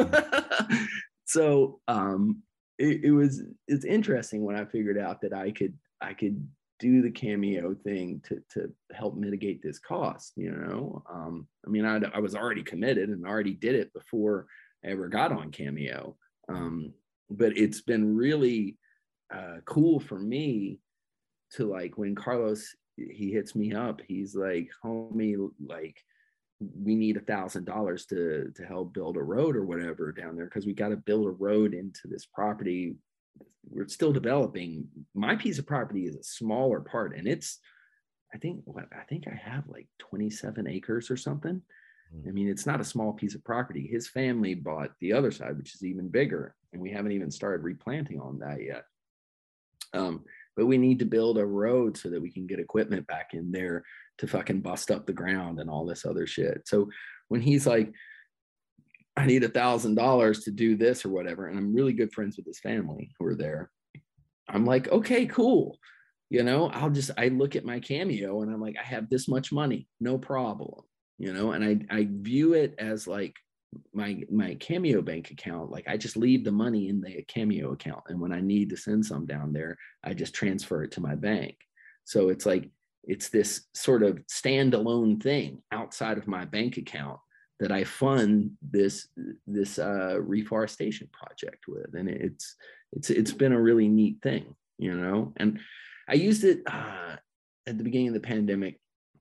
So um it, it was it's interesting when I figured out that I could I could do the Cameo thing to to help mitigate this cost, you know. um I mean, I, I was already committed and already did it before I ever got on Cameo, um but it's been really uh cool for me to, like, when Carlos, he hits me up, he's like, homie, like, we need a thousand dollars to to help build a road or whatever down there, because we got to build a road into this property. We're still developing. My piece of property is a smaller part, and it's, I think what I think I have like twenty-seven acres or something. I mean, it's not a small piece of property. His family bought the other side, which is even bigger, and we haven't even started replanting on that yet. Um, but we need to build a road so that we can get equipment back in there to fucking bust up the ground and all this other shit. So when he's like, I need a thousand dollars to do this or whatever, and I'm really good friends with his family who are there, I'm like, okay, cool. You know, I'll just, I look at my Cameo and I'm like, I have this much money, no problem. You know, and I, I view it as like my, my Cameo bank account. Like, I just leave the money in the Cameo account. And when I need to send some down there, I just transfer it to my bank. So it's like, it's this sort of standalone thing outside of my bank account that I fund this this uh, reforestation project with, and it's it's it's been a really neat thing, you know. And I used it uh, at the beginning of the pandemic,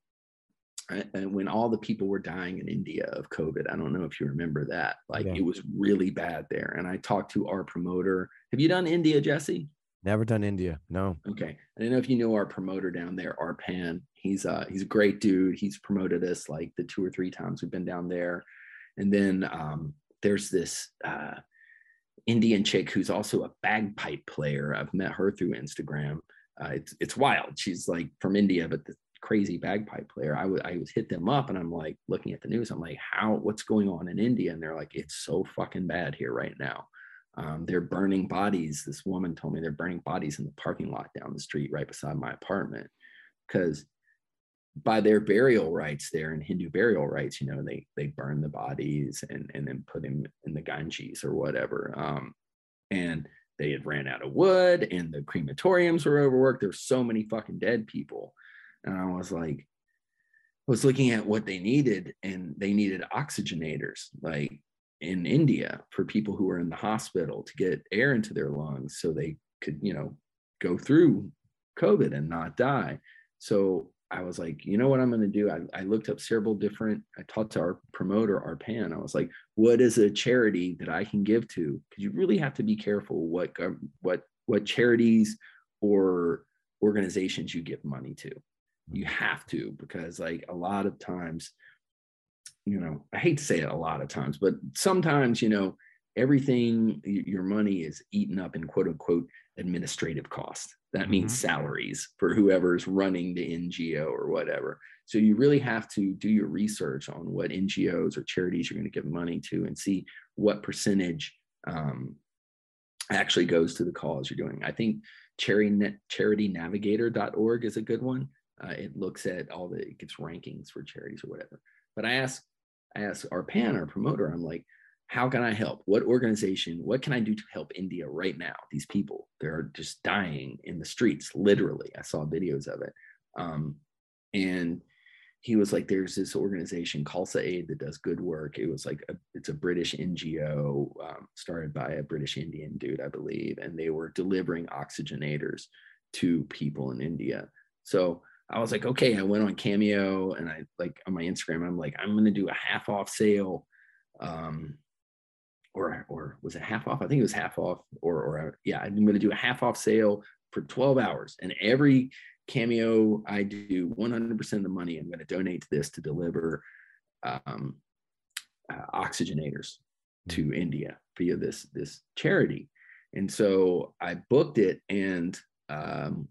and when all the people were dying in India of COVID. I don't know if you remember that. Like, yeah. It was really bad there. And I talked to our promoter. Have you done India, Jesse? Never done India. No. Okay. I don't know if you know our promoter down there, Arpan. He's uh he's a great dude. He's promoted us like the two or three times we've been down there. And then um there's this uh Indian chick who's also a bagpipe player. I've met her through Instagram. Uh, it's it's wild. She's like from India, but the crazy bagpipe player. I would I was hit them up and I'm like looking at the news. I'm like, how what's going on in India? And they're like, it's so fucking bad here right now. Um, they're burning bodies. This woman told me they're burning bodies in the parking lot down the street right beside my apartment, because by their burial rites there in Hindu burial rites, you know, they they burn the bodies and, and then put them in the Ganges or whatever. Um, and they had ran out of wood and the crematoriums were overworked. There's so many fucking dead people. And I was like, I was looking at what they needed, and they needed oxygenators, like in India, for people who were in the hospital to get air into their lungs so they could, you know, go through COVID and not die. So I was like, you know what I'm going to do? I, I looked up several different, I talked to our promoter, Arpan. I was like, what is a charity that I can give to? Because you really have to be careful what, what, what charities or organizations you give money to. You have to, because like a lot of times, you know, I hate to say it a lot of times, but sometimes, you know, everything, your money is eaten up in quote unquote administrative costs. That mm-hmm. means salaries for whoever's running the N G O or whatever. So you really have to do your research on what N G Os or charities you're going to give money to and see what percentage um, actually goes to the cause you're doing. I think charity charity navigator dot org is a good one. Uh, it looks at all the, it gives rankings for charities or whatever. But I asked, I asked our pan, our promoter, I'm like, how can I help? What organization, what can I do to help India right now? These people, they're just dying in the streets, literally. I saw videos of it. Um, and he was like, there's this organization, Khalsa Aid, that does good work. It was like, a, it's a British N G O um, started by a British Indian dude, I believe. And they were delivering oxygenators to people in India. So I was like, okay, I went on Cameo and I like on my Instagram, I'm like, I'm going to do a half off sale. Um, or, or was it half off? I think it was half off or, or yeah, I'm going to do a half off sale for twelve hours. And every Cameo I do, one hundred percent of the money I'm going to donate to this to deliver um, uh, oxygenators to India via this, this charity. And so I booked it and um,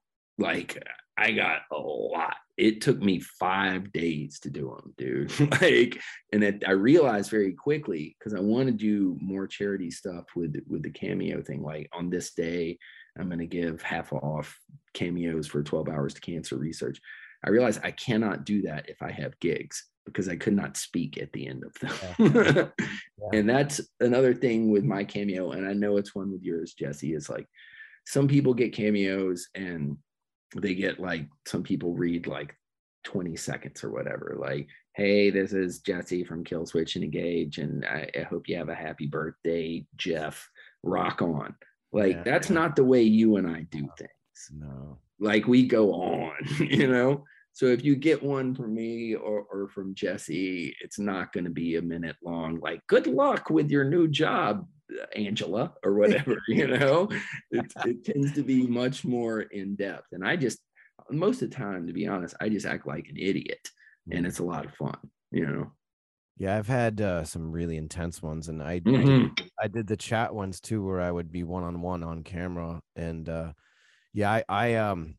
like, I got a lot. It took me five days to do them, dude. like, and it, I realized very quickly, because I want to do more charity stuff with, with the Cameo thing. Like on this day, I'm going to give half off cameos for twelve hours to cancer research. I realized I cannot do that if I have gigs because I could not speak at the end of them. Yeah. Yeah. And that's another thing with my Cameo. And I know it's one with yours, Jesse, is like some people get cameos and they get like, some people read like twenty seconds or whatever. Like, hey, this is Jesse from Kill Switch and Engage. And I, I hope you have a happy birthday, Jeff. Rock on. Like, yeah, that's yeah. not the way you and I do things. No. Like we go on, you know? So if you get one from me or, or from Jesse, it's not going to be a minute long. Like, good luck with your new job, Angela, or whatever, you know? It, it tends to be much more in depth. And I just, most of the time, to be honest, I just act like an idiot. And it's a lot of fun, you know? Yeah, I've had uh, some really intense ones, and I, Mm-hmm. I, did, I did the chat ones too, where I would be one on one on camera, and uh, yeah, I, I um,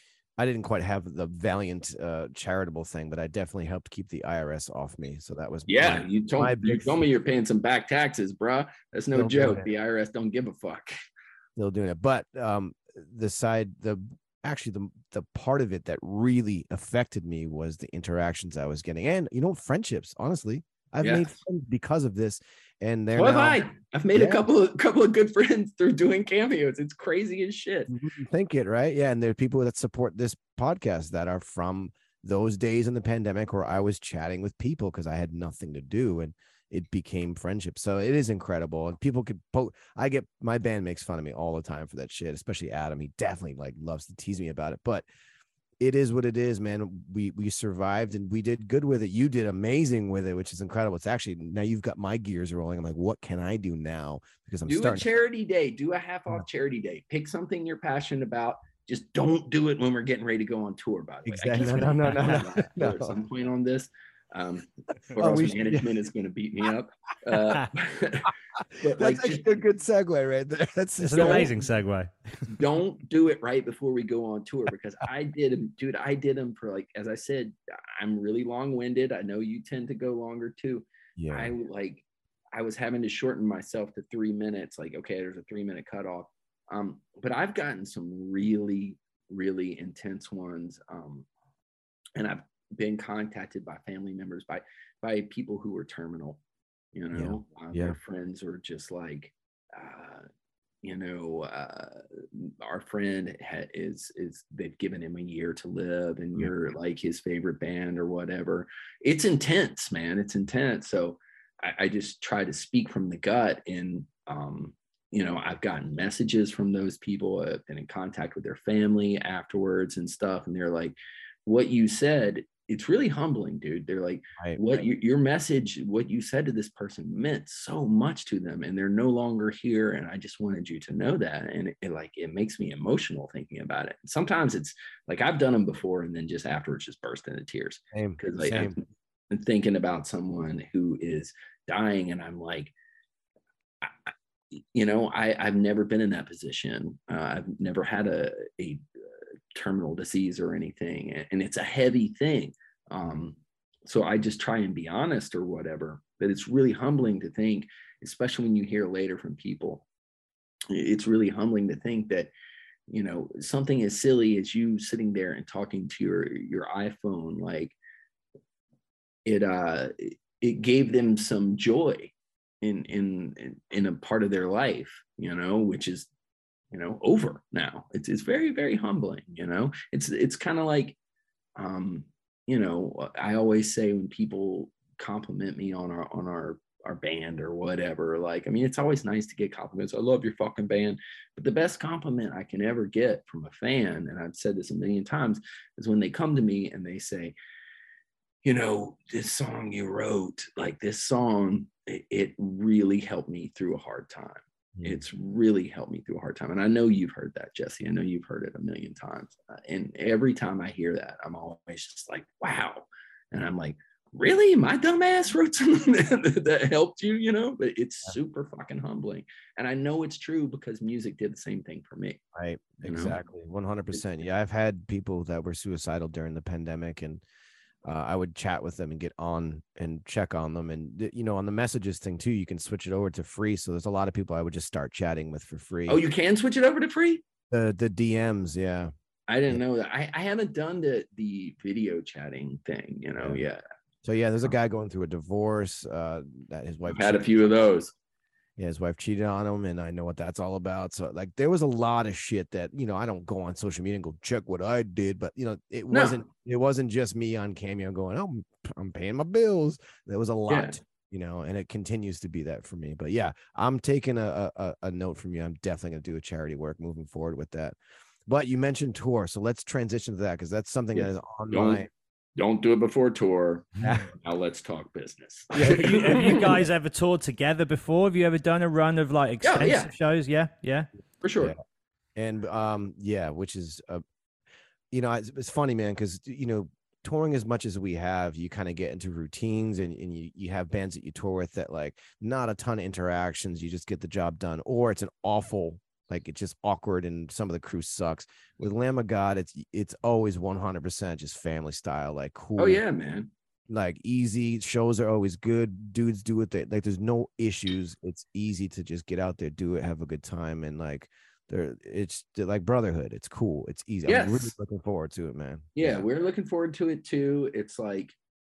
I didn't quite have the valiant uh, charitable thing, but I definitely helped keep the I R S off me. So that was yeah. my, you told you told me you're paying some back taxes, bruh. That's no joke. The I R S don't give a fuck. Still doing it, but um, the side the. Actually, the the part of it that really affected me was the interactions I was getting, and you know, friendships. Honestly, I've yeah. made friends because of this, and they're so now, have I. I've made yeah. a couple of couple of good friends through doing cameos. It's crazy as shit. You think it, right? Yeah, and there are people that support this podcast that are from those days in the pandemic where I was chatting with people because I had nothing to do, and it became friendship. So it is incredible. And people could poke. I get, my band makes fun of me all the time for that shit, especially Adam. He definitely like loves to tease me about it, but it is what it is, man. We, we survived and we did good with it. You did amazing with it, which is incredible. It's actually, now you've got my gears rolling. I'm like, what can I do now? Because I'm do starting a charity day, do a half off charity day, pick something you're passionate about. Just don't do it when we're getting ready to go on tour, by the way. Exactly. No, no, no, no, no. At some point on this. Um, or oh, else management should, yeah. is going to beat me up. Uh, but That's like, actually just, a good segue right there. That's an amazing segue. Don't do it right before we go on tour, because I did them, dude. I did them for like, as I said, I'm really long-winded. I know you tend to go longer too. Yeah. I like, I was having to shorten myself to three minutes. Like, okay, there's a three-minute cutoff. Um, but I've gotten some really, really intense ones, um, and I've been contacted by family members, by by people who were terminal, you know. yeah. Uh, yeah. Their friends are just like, uh, you know, uh, our friend ha- is is they've given him a year to live, and yeah. you're like his favorite band or whatever. It's intense, man. It's intense. So I, I just try to speak from the gut, and um, you know, I've gotten messages from those people. I've been in contact with their family afterwards and stuff, and they're like, what you said, it's really humbling, dude. They're like, right, what right. You, your message, what you said to this person meant so much to them, and they're no longer here. And I just wanted you to know that. And it, it like, it makes me emotional thinking about it. And sometimes it's like, I've done them before, and then just afterwards just burst into tears. Same, Cause like, same. I'm, I'm thinking about someone who is dying, and I'm like, I, you know, I, I've never been in that position. Uh, I've never had a, a terminal disease or anything, and it's a heavy thing. Um, so I just try and be honest or whatever, but it's really humbling to think, especially when you hear later from people, it's really humbling to think that you know, something as silly as you sitting there and talking to your your iPhone, like it uh it gave them some joy in in in a part of their life, you know, which is, you know, over now. It's it's very, very humbling, you know. It's it's kind of like, um, you know, I always say when people compliment me on our on our our band or whatever, like, I mean, it's always nice to get compliments. I love your fucking band. But the best compliment I can ever get from a fan, and I've said this a million times, is when they come to me and they say, you know, this song you wrote, like this song, it, it really helped me through a hard time. Mm. It's really helped me through a hard time. And I know you've heard that, Jesse. I know you've heard it a million times. Uh, and every time I hear that, I'm always just like, wow. And I'm like, really? My dumbass wrote something that, that helped you, you know? But it's super fucking humbling. And I know it's true because music did the same thing for me. Right. Exactly. Know? one hundred percent. Yeah. I've had people that were suicidal during the pandemic, and uh, I would chat with them and get on and check on them. And, you know, on the messages thing too, you can switch it over to free. So there's a lot of people I would just start chatting with for free. Oh, you can switch it over to free? The, the D Ms. Yeah. I didn't yeah. know that. I, I haven't done the, the video chatting thing, you know, yeah. yet. So yeah, there's a guy going through a divorce. Uh, that his wife I've had a few of those. Yeah, his wife cheated on him, and I know what that's all about. So like, there was a lot of shit that, you know, I don't go on social media and go check what I did, but you know, it No. wasn't it wasn't just me on Cameo going, oh, I'm paying my bills. There was a lot, Yeah. you know, and it continues to be that for me. But yeah, I'm taking a a, a note from you. I'm definitely gonna do a charity work moving forward with that. But you mentioned tour, so let's transition to that because that's something Yeah. that is on Don't- my. Don't do it before tour. Now let's talk business. Yeah, have, you, have you guys ever toured together before? Have you ever done a run of like Yeah, extensive yeah. shows? Yeah, yeah. For sure. Yeah. And um, yeah, which is, uh, you know, it's, it's funny, man, because, you know, touring as much as we have, you kind of get into routines, and, and you, you have bands that you tour with that, like, not a ton of interactions. You just get the job done, or it's an awful, like, it's just awkward and some of the crew sucks. With Lamb of God, it's it's always one hundred percent just family style, like cool. Oh yeah, man. Like easy. Shows are always good. Dudes do it. They, like there's no issues. It's easy to just get out there, do it, have a good time, and like there, it's like brotherhood. It's cool. It's easy. Yes. I'm really looking forward to it, man. Yeah, Yeah. we're looking forward to it too. It's like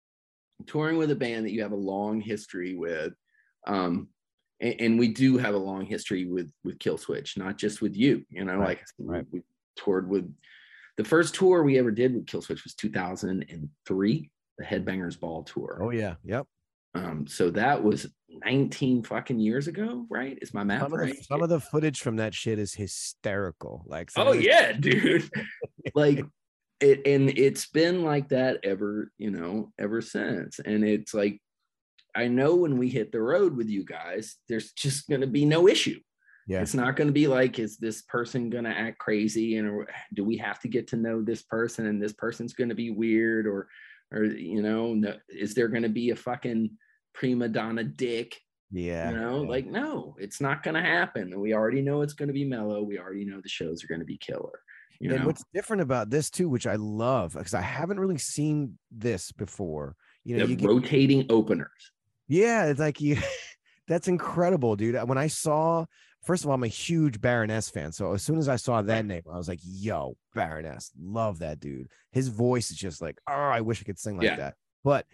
touring with a band that you have a long history with. Um, and, and we do have a long history with with Killswitch, not just with you, you know, Right, like right. we, we toured with the first tour we ever did with Killswitch was two thousand three, the Headbangers Ball tour. Oh yeah. Yep. Um, so that was nineteen fucking years ago, right? Is my math Some of, right? the, some of the footage from that shit is hysterical. Like, some Oh of the- yeah, dude. Like it, and it's been like that ever, you know, ever since. And it's like, I know when we hit the road with you guys, there's just going to be no issue. yeah. It's not going to be like, is this person going to act crazy? And or do we have to get to know this person? And this person's going to be weird, or, or, you know, no, is there going to be a fucking prima donna dick? Yeah. You know, yeah. like, no, it's not going to happen. And we already know it's going to be mellow. We already know the shows are going to be killer. You and know? what's different about this too, which I love, because I haven't really seen this before. You know, The you get, rotating openers. yeah, it's like you. That's incredible, dude. When I saw, first of all, I'm a huge Baroness fan, so as soon as I saw that name, I was like, "Yo, Baroness, love that dude." His voice is just like, oh, I wish I could sing like Yeah. that. But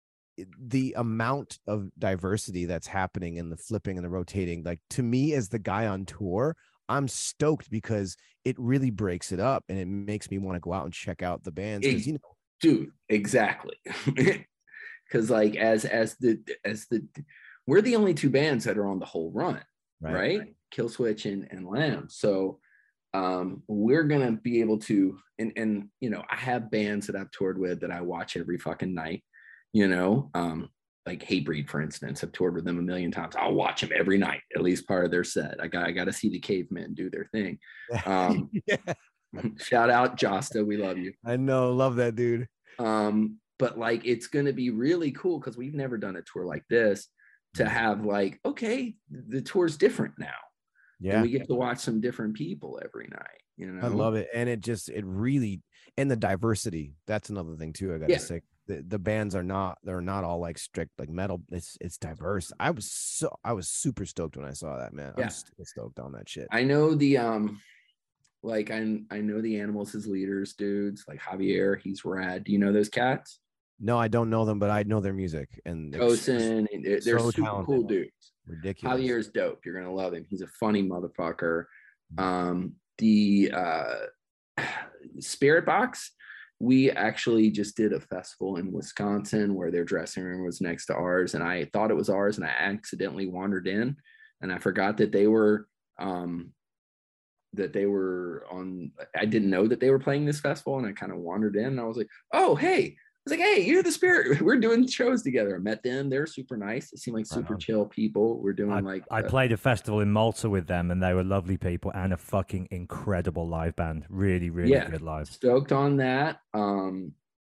the amount of diversity that's happening in the flipping and the rotating, like, to me as the guy on tour, I'm stoked because it really breaks it up and it makes me want to go out and check out the bands, because, you know, Dude, exactly. Because like as as the as the we're the only two bands that are on the whole run, right? right? Killswitch and, and Lamb. So um we're gonna be able to, and and you know, I have bands that I've toured with that I watch every fucking night, you know, um like Hatebreed, for instance. I've toured with them a million times. I'll watch them every night, at least part of their set. I got I got to see the Cavemen do their thing. Um Yeah. Shout out Josta, we love you. I know, love that dude. Um but like, it's going to be really cool because we've never done a tour like this, to have like, okay, the tour's different now. Yeah, And we get to watch some different people every night, you know. I love it. And it just, it really, and the diversity, that's another thing too, I gotta Yeah. say. The, the bands are not, they're not all like strict like metal. It's it's diverse. I was so I was super stoked when I saw that, man. Yeah. I'm still stoked on that shit. I know the um Like I I know the animals as leaders, dudes. Like Javier, he's rad. Do you know those cats? No, I don't know them, but I know their music and they're Tosin, they're, they're so super cool talented. dudes. Ridiculous. Javier's dope. You're gonna love him. He's a funny motherfucker. Um, the uh, Spirit Box, we actually just did a festival in Wisconsin where their dressing room was next to ours, and I thought it was ours, and I accidentally wandered in, and I forgot that they were um, that they were on. I didn't know that they were playing this festival, and I kind of wandered in, and I was like, "Oh, hey." I was like, hey, you're the Spirit. We're doing shows together. I met them. They're super nice. They seem like super Right chill people. We're doing I, like I uh, played a festival in Malta with them, and they were lovely people and a fucking incredible live band. Really, really yeah, good live. Stoked on that. Um,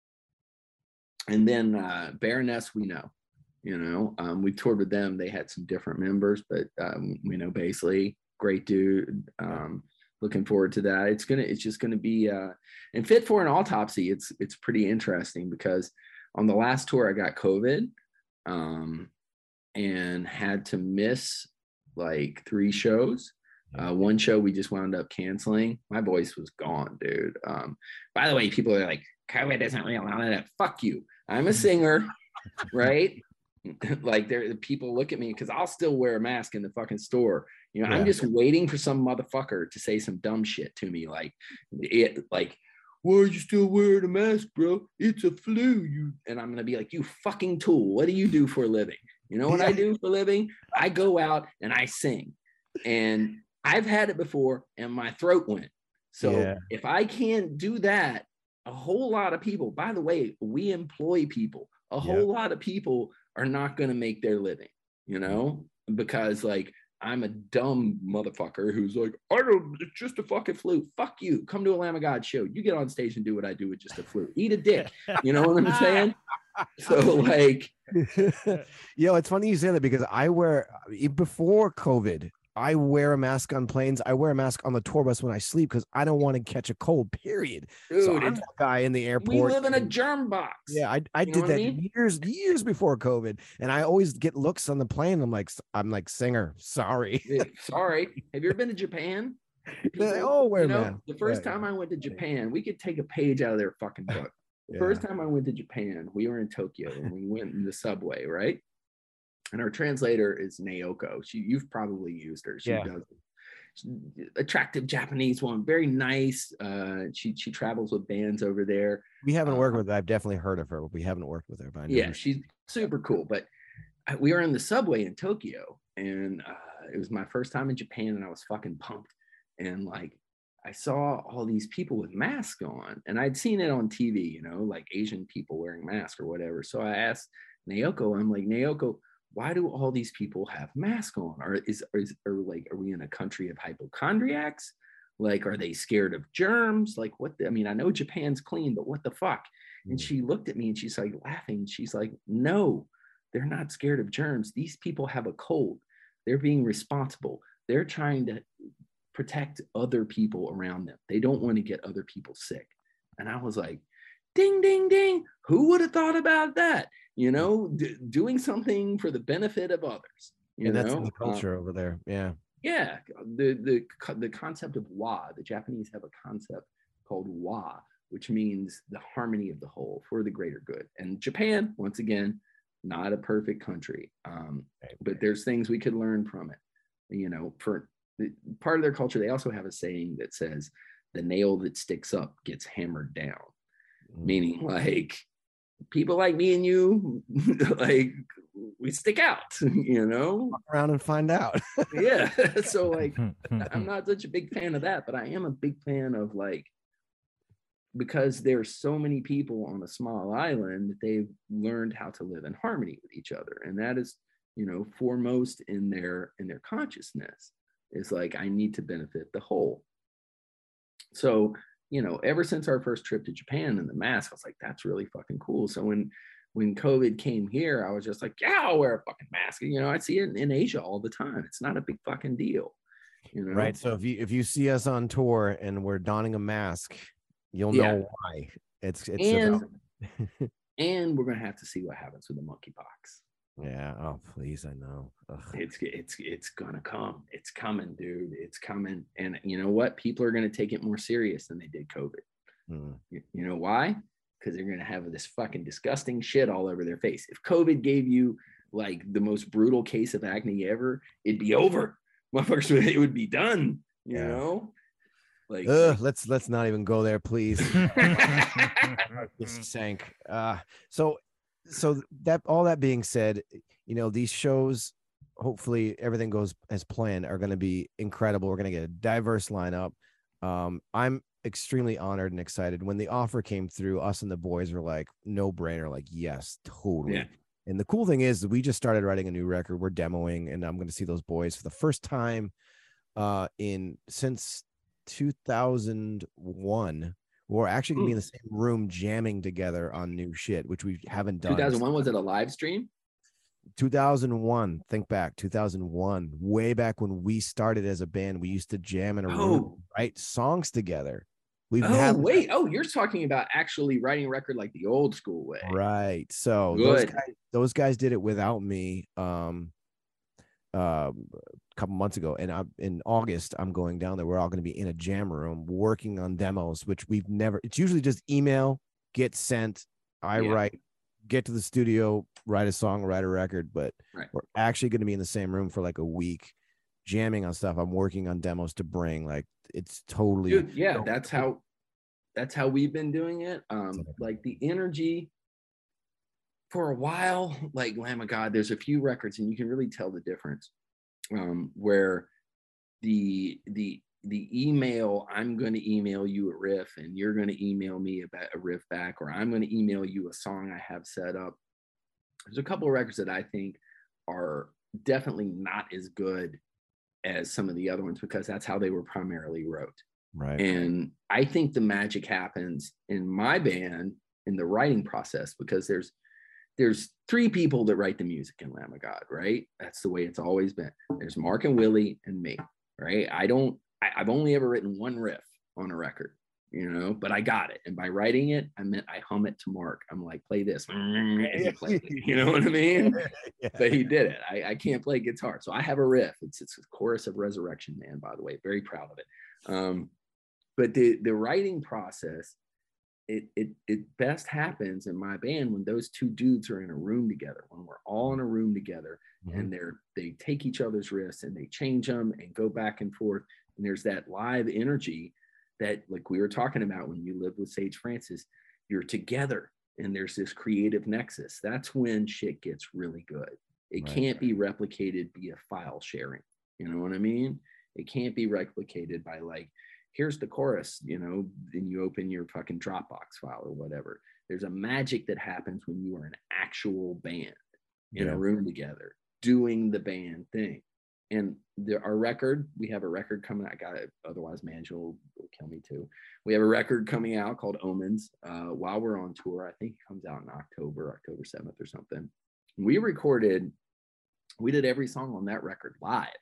and then uh, Baroness, we know, you know, um, we toured with them. They had some different members, but um, we know basically great dude. Um, looking forward to that. It's gonna, it's just gonna be, uh, and Fit for an Autopsy. It's, it's pretty interesting because on the last tour I got COVID, um, and had to miss like three shows. Uh, one show we just wound up canceling. My voice was gone, dude. Um, by the way, people are like, COVID doesn't really allow that. Fuck you. I'm a singer, right? Like there, people look at me because I'll still wear a mask in the fucking store. You know, yeah. I'm just waiting for some motherfucker to say some dumb shit to me, like it, like, why are you still wearing a mask, bro? It's a flu. You and I'm gonna be like, you fucking tool. What do you do for a living? You know what yeah. I do for a living? I go out and I sing, and I've had it before, and my throat went. So yeah. if I can't do that, a whole lot of people. By the way, we employ people. A whole yep. lot of people are not going to make their living, you know, because like I'm a dumb motherfucker who's like, I don't, it's just a fucking flu. Fuck you. Come to a Lamb of God show. You get on stage and do what I do with just a flu. Eat a dick. You know what I'm saying? So like, yo, it's funny you say that because I wear before COVID. I wear a mask on planes. I wear a mask on the tour bus when I sleep because I don't want to catch a cold, period. Dude, so I'm a guy in the airport. We live in a germ box. Yeah, I, I did that I mean? years, years before COVID. And I always get looks on the plane. I'm like, I'm like, singer, sorry. Yeah, sorry. Have you ever been to Japan? People, they all wear you know, masks. The first yeah, time I went to Japan, we could take a page out of their fucking book. The yeah. first time I went to Japan, we were in Tokyo and we went in the subway, right? And our translator is Naoko. She, you've probably used her. She yeah. does attractive Japanese woman, very nice. Uh, she she travels with bands over there. We haven't uh, worked with her. I've definitely heard of her, but we haven't worked with her. But I know yeah, her. She's super cool. But I, we were in the subway in Tokyo, and uh, it was my first time in Japan, and I was fucking pumped. And like, I saw all these people with masks on, and I'd seen it on T V, you know, like Asian people wearing masks or whatever. So I asked Naoko, I'm like, Naoko, why do all these people have masks on? Or is, or is or like, are we in a country of hypochondriacs? Like, are they scared of germs? Like, what? The, I mean, I know Japan's clean, but what the fuck? And she looked at me and she's like laughing. She's like, no, they're not scared of germs. These people have a cold. They're being responsible. They're trying to protect other people around them. They don't want to get other people sick. And I was like, ding, ding, ding. Who would have thought about that? You know, d- doing something for the benefit of others. You and know, that's in the culture um, over there. Yeah. Yeah. The, the, the concept of wa, the Japanese have a concept called wa, which means the harmony of the whole for the greater good. And Japan, once again, not a perfect country. Um, but there's things we could learn from it. You know, for the, part of their culture, they also have a saying that says, the nail that sticks up gets hammered down. Mm. Meaning like, people like me and you, like we stick out, you know, walk around and find out. Yeah. So like, I'm not such a big fan of that, but I am a big fan of like, because there's so many people on a small island, they've learned how to live in harmony with each other. And that is, you know, foremost in their, in their consciousness is like, I need to benefit the whole. So, you know, ever since our first trip to Japan and the mask, I was like, that's really fucking cool. So when, when COVID came here, I was just like, yeah, I'll wear a fucking mask. You know, I see it in, in Asia all the time. It's not a big fucking deal. You know? Right. So if you, if you see us on tour and we're donning a mask, you'll yeah. know why. It's, it's and, about... and we're going to have to see what happens with the monkeypox. Yeah. Oh, please. I know. Ugh. It's it's it's gonna come. It's coming, dude. It's coming. And you know what? People are gonna take it more serious than they did COVID. Hmm. You, you know why? Because they're gonna have this fucking disgusting shit all over their face. If COVID gave you like the most brutal case of acne ever, it'd be over. Motherfuckers, it would be done. You Yeah. know, like, Ugh, like let's let's not even go there, please. Just sank. Uh, so so that all that being said, you know, these shows, hopefully everything goes as planned, are going to be incredible. We're going to get a diverse lineup. Um, I'm extremely honored and excited. When the offer came through, us and the boys were like, no brainer, like, yes, totally. Yeah. And the cool thing is we just started writing a new record. We're demoing, and I'm going to see those boys for the first time uh, in since two thousand one. We're actually gonna be in the same room jamming together on new shit, which we haven't done. two thousand one, was it a live stream? two thousand one. Think back, two thousand one, way back when we started as a band. We used to jam in a Oh. room, write songs together. We've Oh, had wait. Oh, you're talking about actually writing a record like the old school way. right. So those Good. guys, those guys did it without me. Um, uh, a couple months ago, and I'm in August. I'm going down there. We're all going to be in a jam room working on demos, which we've never. It's usually just email, get sent. I Yeah. write, get to the studio, write a song, write a record. But Right. we're actually going to be in the same room for like a week, jamming on stuff. I'm working on demos to bring. Like it's totally. Dude, yeah, so- that's how that's how we've been doing it. Um, Exactly. like the energy for a while, like Lamb of God, there's a few records and you can really tell the difference. Um, where the the the email, I'm going to email you a riff and you're going to email me about a riff back, or I'm going to email you a song I have set up. There's a couple of records that I think are definitely not as good as some of the other ones because that's how they were primarily wrote. Right. And I think the magic happens in my band in the writing process because there's there's three people that write the music in Lamb of God, right? That's the way it's always been. There's Mark and Willie and me, right? I don't, I, I've only ever written one riff on a record, you know, but I got it. And by writing it, I meant I hum it to Mark. I'm like, play this. And he plays it, you know what I mean? Yeah. But he did it. I, I can't play guitar. So I have a riff. It's, it's a chorus of Resurrection Man, by the way. Very proud of it. Um, but the, the writing process, It, it it best happens in my band when those two dudes are in a room together, when we're all in a room together Mhm. and they're they take each other's risks and they change them and go back and forth. And there's that live energy that, like we were talking about when you lived with Sage Francis, you're together and there's this creative nexus. That's when shit gets really good. It Right. can't be replicated via file sharing. You know what I mean? It can't be replicated by like, here's the chorus, you know, and you open your fucking Dropbox file or whatever. There's a magic that happens when you are an actual band in Yeah. a room together doing the band thing. And there, our record, we have a record coming. I got it. Otherwise, Manjo will, will kill me too. We have a record coming out called Omens uh, while we're on tour. I think it comes out in October, October seventh or something. We recorded, we did every song on that record live.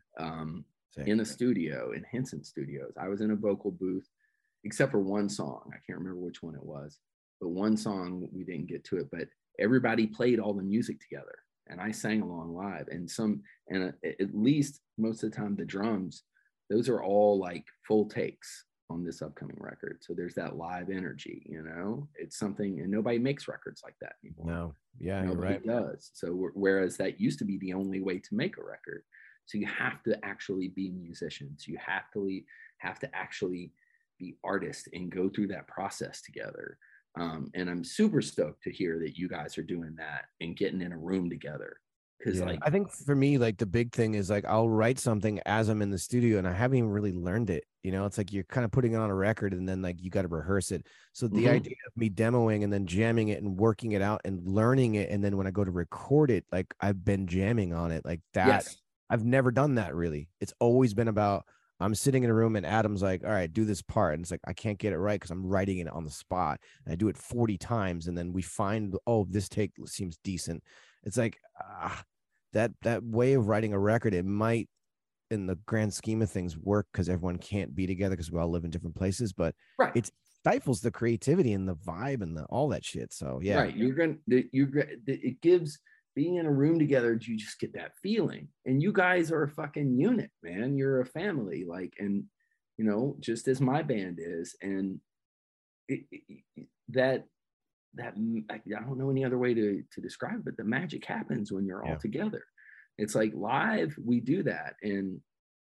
Um, Sick. in a studio in Henson Studios. I was in a vocal booth, except for one song. I can't remember which one it was, but one song we didn't get to it. But everybody played all the music together, and I sang along live. And some, and at least most of the time, the drums, those are all like full takes on this upcoming record. So there's that live energy. You know, it's something, and nobody makes records like that anymore. No. Yeah. You're Nobody right. does. So whereas that used to be the only way to make a record. So you have to actually be musicians. You have to have to actually be artists and go through that process together. Um, and I'm super stoked to hear that you guys are doing that and getting in a room together. Because Yeah. like, I think for me, like the big thing is like I'll write something as I'm in the studio and I haven't even really learned it. You know, it's like you're kind of putting it on a record and then like you got to rehearse it. So the Mhm. idea of me demoing and then jamming it and working it out and learning it, and then when I go to record it, like I've been jamming on it like that. yes, I've never done that really. It's always been about I'm sitting in a room and Adam's like, all right, do this part. And it's like, I can't get it right because I'm writing it on the spot. And I do it forty times. And then we find, oh, this take seems decent. It's like, ah, that, that way of writing a record, it might, in the grand scheme of things, work because everyone can't be together because we all live in different places. But right. it stifles the creativity and the vibe and the, all that shit. So, yeah. Right. You're going to, you're, it gives being in a room together, you just get that feeling. And you guys are a fucking unit, man. You're a family, like, and you know, just as my band is, and it, it, that that I don't know any other way to to describe it, but the magic happens when you're Yeah. all together. It's like live, we do that. And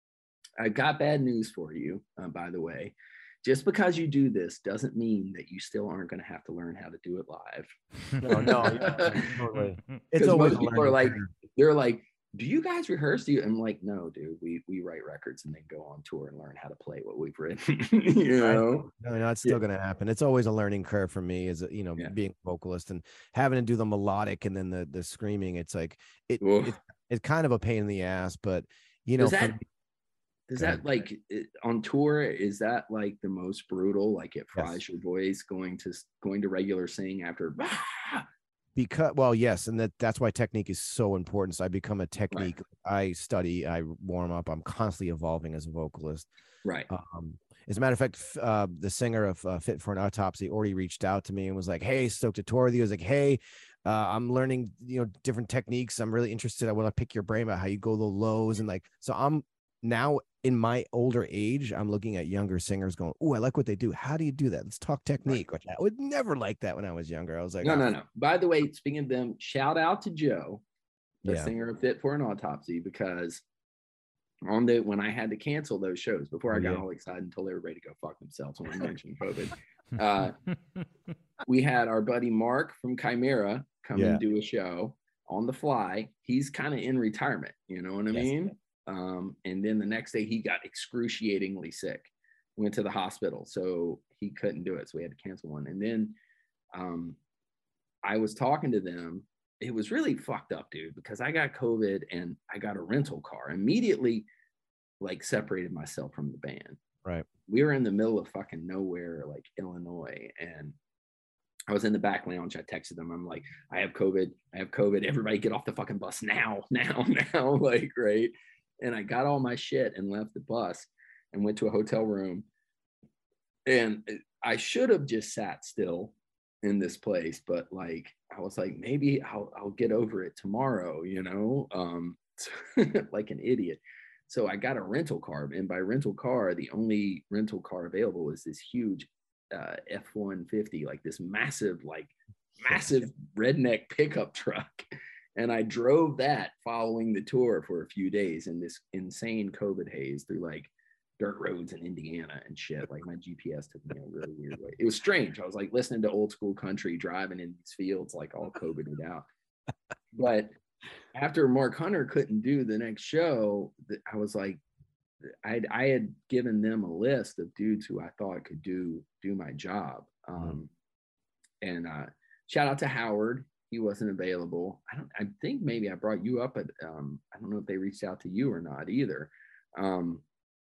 I got bad news for you, uh, by the way. Just because you do this doesn't mean that you still aren't going to have to learn how to do it live. No, no, yeah, totally. It's Because always most a people are learning like, curve. they're like, do you guys rehearse? Do you? I'm like, no, dude. We we write records and then go on tour and learn how to play what we've written. you Right? know? No, no, it's still Yeah. going to happen. It's always a learning curve for me, as a, you know, Yeah. being a vocalist and having to do the melodic and then the the screaming. It's like it, Oof. it it's kind of a pain in the ass, but you know, Does that for me- does Go that ahead. like it- on tour? Is that like the most brutal? Like it Yes. fries your voice going to going to regular sing after. "Ah!" because well, yes, and that that's why technique is so important. So I become a technique. I study, I warm up. I'm constantly evolving as a vocalist. Right. Um, as a matter of fact, f- uh, the singer of uh, Fit for an Autopsy already reached out to me and was like, "Hey, stoked to tour with you." I was like, "Hey, uh, I'm learning, you know, different techniques. I'm really interested. I want to pick your brain about how you go the lows and like." So I'm now in my older age, I'm looking at younger singers going, "Oh, I like what they do. How do you do that? Let's talk technique." Which I would never like that when I was younger. I was like, No, "Oh, no, no. By the way, speaking of them, shout out to Joe, the Yeah. singer of Fit for an Autopsy, because on the when I had to cancel those shows before I Oh, got yeah. all excited and told everybody to go fuck themselves when I mentioned COVID, uh, we had our buddy Mark from Chimera come Yeah. and do a show on the fly. He's kind of in retirement, you know what I Yes. mean? Um, and then the next day he got excruciatingly sick, went to the hospital, so he couldn't do it. So we had to cancel one. And then um, I was talking to them. It was really fucked up, dude, because I got COVID and I got a rental car. Immediately, like, separated myself from the band. Right. We were in the middle of fucking nowhere, like Illinois, and I was in the back lounge. I texted them. I'm like, I have COVID. I have COVID. Everybody get off the fucking bus now, now, now. Like, right. And I got all my shit and left the bus and went to a hotel room. And I should have just sat still in this place, but like, I was like, maybe I'll, I'll get over it tomorrow, you know, um, like an idiot. So I got a rental car, and by rental car, the only rental car available was this huge uh, F one fifty, like this massive, like massive redneck pickup truck. And I drove that following the tour for a few days in this insane COVID haze through like dirt roads in Indiana and shit. Like my G P S took me a really weird way. It was strange. I was like listening to old school country, driving in these fields, like all COVIDed out. But after Mark Hunter couldn't do the next show, I was like, I I had given them a list of dudes who I thought could do do my job. Um, and uh, shout out to Howard. He wasn't available. I don't. I think maybe I brought you up at. Um, I don't know if they reached out to you or not either. Um,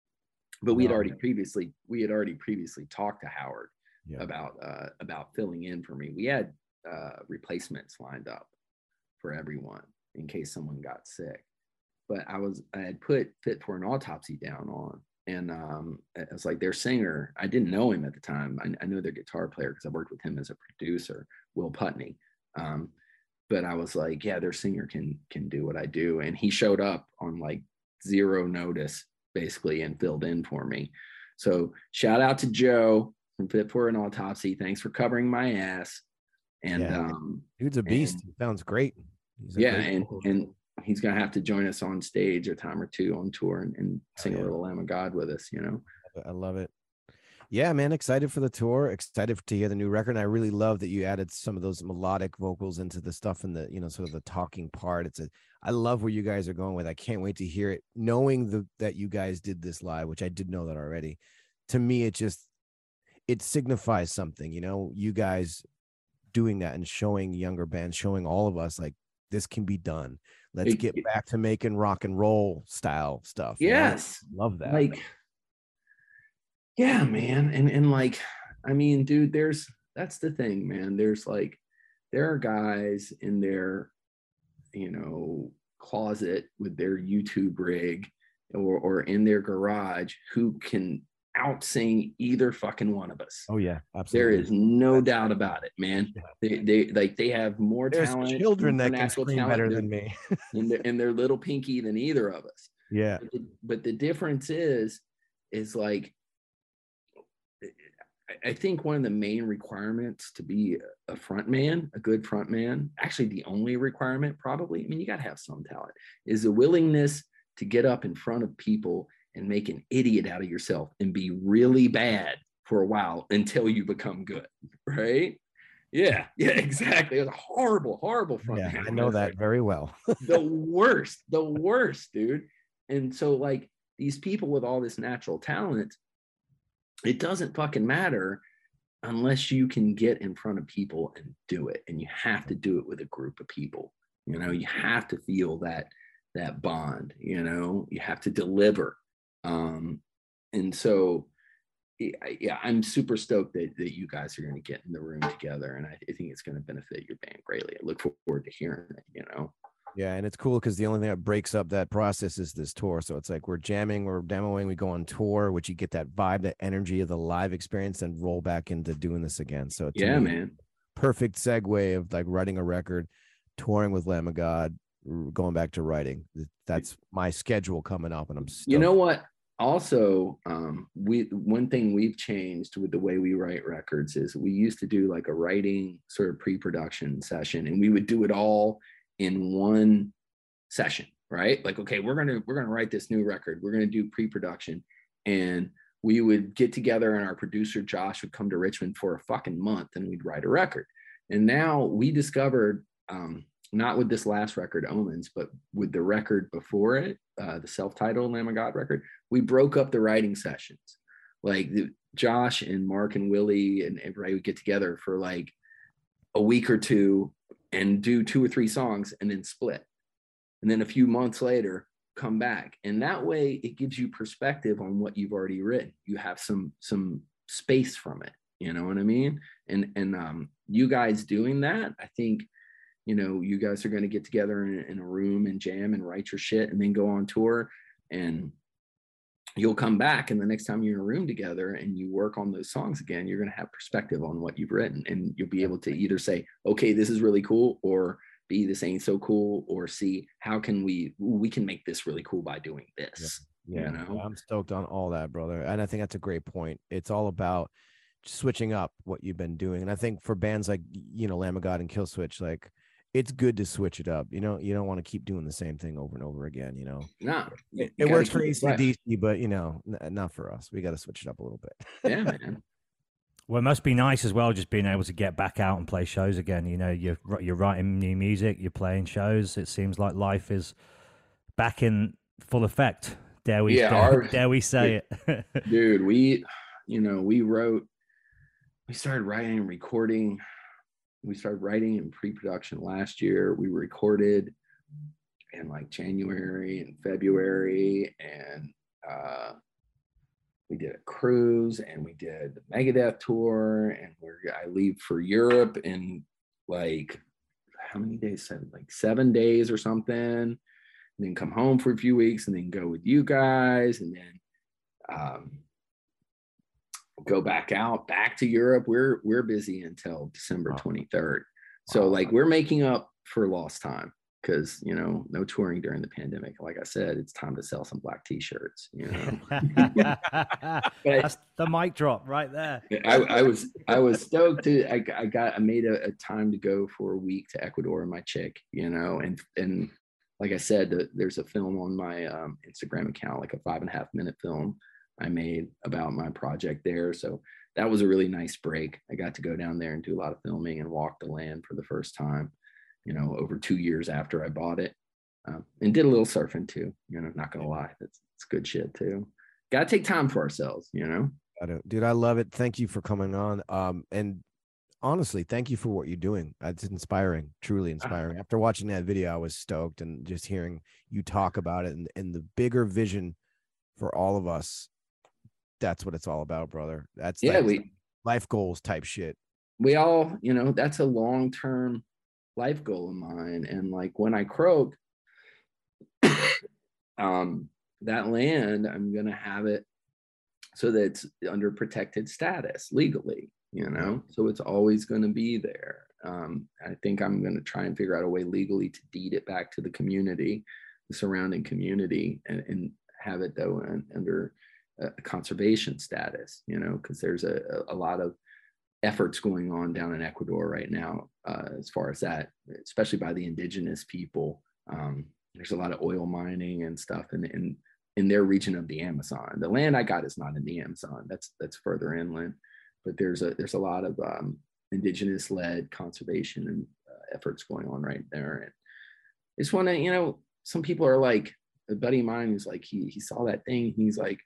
but we had No. already previously we had already previously talked to Howard Yeah. about uh, about filling in for me. We had uh, replacements lined up for everyone in case someone got sick. But I was I had put Fit for an Autopsy down on, and um, it was like their singer. I didn't know him at the time. I, I knew their guitar player because I worked with him as a producer, Will Putney. Um, but I was like, yeah, their singer can can do what I do, and he showed up on like zero notice, basically, and filled in for me. So shout out to Joe from Fit for an Autopsy. Thanks for covering my ass. And Yeah. um, Dude's a beast. and- He sounds great. He's a yeah, great and vocalist. and he's gonna have to join us on stage a time or two on tour and, and sing yeah. a little Lamb of God with us, you know. I love it. Yeah, man, excited for the tour, excited to hear the new record. And I really love that you added some of those melodic vocals into the stuff in the, you know, sort of the talking part. It's a, I love where you guys are going with. I can't wait to hear it. Knowing the that you guys did this live, which I did know that already. To me, it just, it signifies something, you know, you guys doing that and showing younger bands, showing all of us like this can be done. Let's It- get back to making rock and roll style stuff. you know? Yes, Love that. like, yeah, man, and and like, I mean, dude, there's that's the thing, man. There's like, there are guys in their, you know, closet with their YouTube rig or or in their garage who can out sing either fucking one of us. Oh yeah, absolutely. There is no doubt about it, man. They, they like they have more There's talent, children more that can scream better than me. and, they're, and they're little pinky than either of us. Yeah. But the, but the difference is, is like, I think one of the main requirements to be a front man, a good front man, actually the only requirement probably, I mean, you got to have some talent, is a willingness to get up in front of people and make an idiot out of yourself and be really bad for a while until you become good, right? Yeah, yeah, exactly. It was a horrible, horrible front Yeah, man. I know that very well. The worst, the worst, dude. And so like these people with all this natural talent, it doesn't fucking matter unless you can get in front of people and do it. And you have to do it with a group of people. You know, you have to feel that that bond, you know, you have to deliver. Um, and so yeah, I'm super stoked that, that you guys are going to get in the room together. And I, I think it's going to benefit your band greatly. I look forward to hearing it, you know. Yeah, and it's cool because the only thing that breaks up that process is this tour. So it's like we're jamming, we're demoing, we go on tour, which you get that vibe, that energy of the live experience, and roll back into doing this again. So yeah, me, man, perfect segue of like writing a record, touring with Lamb of God, going back to writing. That's my schedule coming up, and I'm stoked. You know what? Also, um, we one thing we've changed with the way we write records is we used to do like a writing sort of pre-production session, and we would do it all in one session, right? Like, okay, we're gonna we're gonna write this new record. We're gonna do pre-production, and we would get together, and our producer Josh would come to Richmond for a fucking month, and we'd write a record. And now we discovered, um, not with this last record, Omens, but with the record before it, uh, the self-titled Lamb of God record, we broke up the writing sessions. Like the, Josh and Mark and Willie and everybody would get together for like a week or two and do two or three songs and then split. And then a few months later, come back. And that way it gives you perspective on what you've already written. You have some, some space from it. You know what I mean? And, and um, you guys doing that, I think, you know, you guys are going to get together in, in a room and jam and write your shit and then go on tour, and you'll come back, and the next time you're in a room together and you work on those songs again, you're going to have perspective on what you've written, and you'll be able to either say, okay, this is really cool, or B, this ain't so cool, or C, how can we, we can make this really cool by doing this. Yeah, you know? I'm stoked on all that, brother. And I think that's a great point. It's all about switching up what you've been doing. And I think for bands like, you know, Lamb of God and Killswitch, like, it's good to switch it up. You know, you don't want to keep doing the same thing over and over again, you know. No, it, it works for A C D C, but you know, n- not for us. We got to switch it up a little bit. Yeah, man. Well, it must be nice as well, just being able to get back out and play shows again. You know, you're you're writing new music, you're playing shows. It seems like life is back in full effect. Dare we? Yeah, dare, our, dare we say dude, it? Dude, we, you know, we wrote, we started writing and recording. We started writing in pre-production last year. We recorded in like January and February, and uh, we did a cruise, and we did the Megadeth tour, and we're I leave for Europe in like how many days? Seven, like seven days or something. And then come home for a few weeks, and then go with you guys, and then um, go back out, back to Europe. We're we're busy until December twenty-third. So like we're making up for lost time, because, you know, no touring during the pandemic. Like I said, it's time to sell some black t-shirts, you know. That's the mic drop right there. I, I was I was stoked to I, I got I made a, a time to go for a week to Ecuador with my chick, you know, and and like I said, the, there's a film on my um, Instagram account, like a five and a half minute film I made about my project there. So that was a really nice break. I got to go down there and do a lot of filming and walk the land for the first time, you know, over two years after I bought it, um, and did a little surfing too, you know, not going to lie. That's, it's good shit too. Got to take time for ourselves, you know? I don't, dude, I love it. Thank you for coming on. Um, and honestly, thank you for what you're doing. It's inspiring, truly inspiring. After watching that video, I was stoked, and just hearing you talk about it and, and the bigger vision for all of us. That's what it's all about, brother. That's yeah, like we life goals type shit. We all, you know, that's a long-term life goal of mine. And like when I croak, um, that land, I'm gonna have it so that it's under protected status legally, you know, so it's always going to be there. Um, I think I'm going to try and figure out a way legally to deed it back to the community, the surrounding community, and, and have it though in, under a conservation status, you know, because there's a, a lot of efforts going on down in Ecuador right now uh, as far as that, especially by the indigenous people. Um, there's a lot of oil mining and stuff in, in in their region of the Amazon. The land I got is not in the Amazon. That's that's further inland, but there's a there's a lot of um, indigenous led conservation and uh, efforts going on right there. And I just want to, you know, some people are like, a buddy of mine who's like, he he saw that thing. He's like,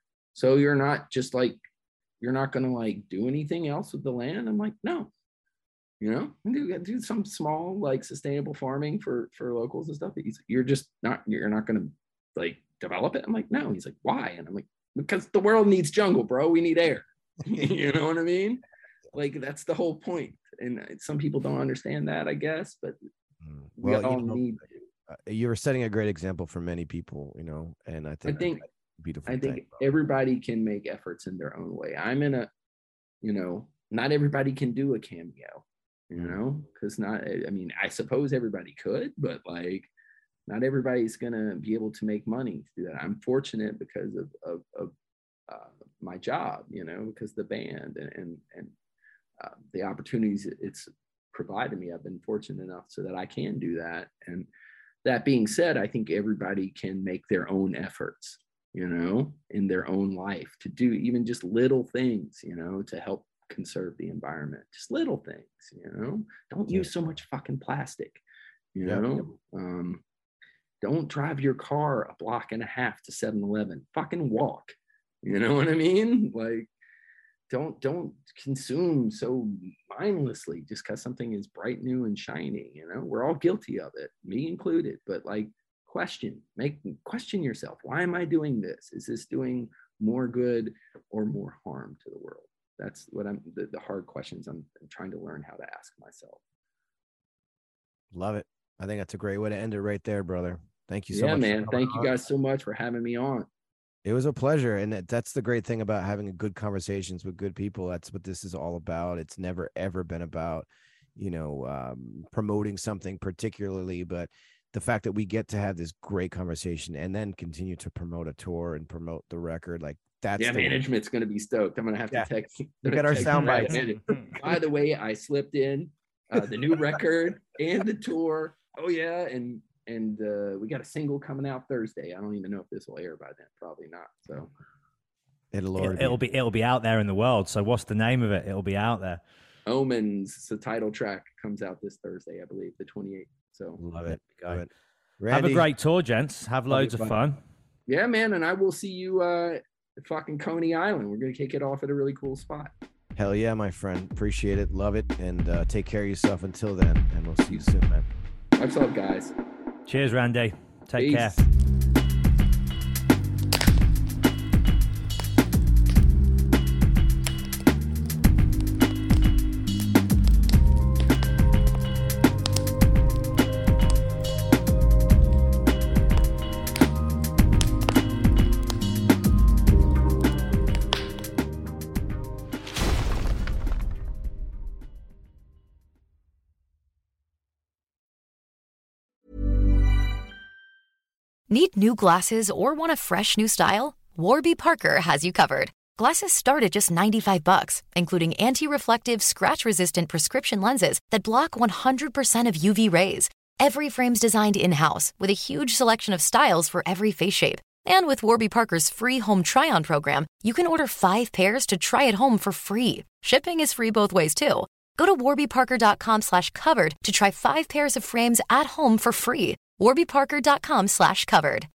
so you're not just like, you're not going to like do anything else with the land? I'm like, no, you know, do, do some small like sustainable farming for for locals and stuff. He's, you're just not, you're not going to like develop it. I'm like, no. He's like, why? And I'm like, because the world needs jungle, bro. We need air. You know what I mean? Like, that's the whole point. And some people don't understand that, I guess, but well, we all you know, need uh, you're setting a great example for many people, you know, and I think, I think, beautiful I think thing, everybody can make efforts in their own way. I'm in a, you know, not everybody can do a cameo, you know, because not, I mean, I suppose everybody could, but like, not everybody's gonna be able to make money to do that. I'm fortunate because of of, of uh, my job, you know, because the band and and, and uh, the opportunities it's provided me. I've been fortunate enough so that I can do that. And that being said, I think everybody can make their own efforts, you know, in their own life to do even just little things, you know, to help conserve the environment. Just little things, you know. Don't use so much fucking plastic, you Yeah. know. Um, Don't drive your car a block and a half to seven eleven. Fucking walk. You know what I mean? Like, don't don't consume so mindlessly just because something is bright, new, and shiny. You know, we're all guilty of it, me included. But like, question, make question yourself. Why am I doing this? Is this doing more good or more harm to the world? That's what I'm. The, the hard questions I'm, I'm trying to learn how to ask myself. Love it. I think that's a great way to end it right there, brother. Thank you so yeah, much. man. Thank you guys so much for having me on. It was a pleasure. And that- that's the great thing about having good conversations with good people. That's what this is all about. It's never, ever been about, you know, um, promoting something particularly, but the fact that we get to have this great conversation and then continue to promote a tour and promote the record, like that's yeah, the management's going to be stoked. I'm going to have Yeah. to text. We got our text sound Brad. bites. And by the way, I slipped in uh, the new record and the tour. Oh yeah, and and uh, we got a single coming out Thursday. I don't even know if this will air by then. Probably not. So It'll, It, it'll be it'll be out there in the world. So what's the name of it? It'll be out there. Omens, it's the title track, comes out this Thursday, I believe, the twenty-eighth. So Love it. Go. Love it. Have a Randy, great tour, gents. Have Love loads you, of bud. fun. yeah, man, and I will see you uh, at fucking Coney Island. We're gonna kick it off at a really cool spot. Hell yeah, my friend. Appreciate it. Love it. And uh, take care of yourself until then. And we'll see you soon, man. Much love, guys. Cheers, Randy. Take Peace. care. Need new glasses or want a fresh new style? Warby Parker has you covered. Glasses start at just ninety-five bucks, including anti-reflective, scratch-resistant prescription lenses that block one hundred percent of U V rays. Every frame's designed in-house with a huge selection of styles for every face shape. And with Warby Parker's free home try-on program, you can order five pairs to try at home for free. Shipping is free both ways, too. Go to warbyparker.com slash covered to try five pairs of frames at home for free. warbyparker.com slash covered.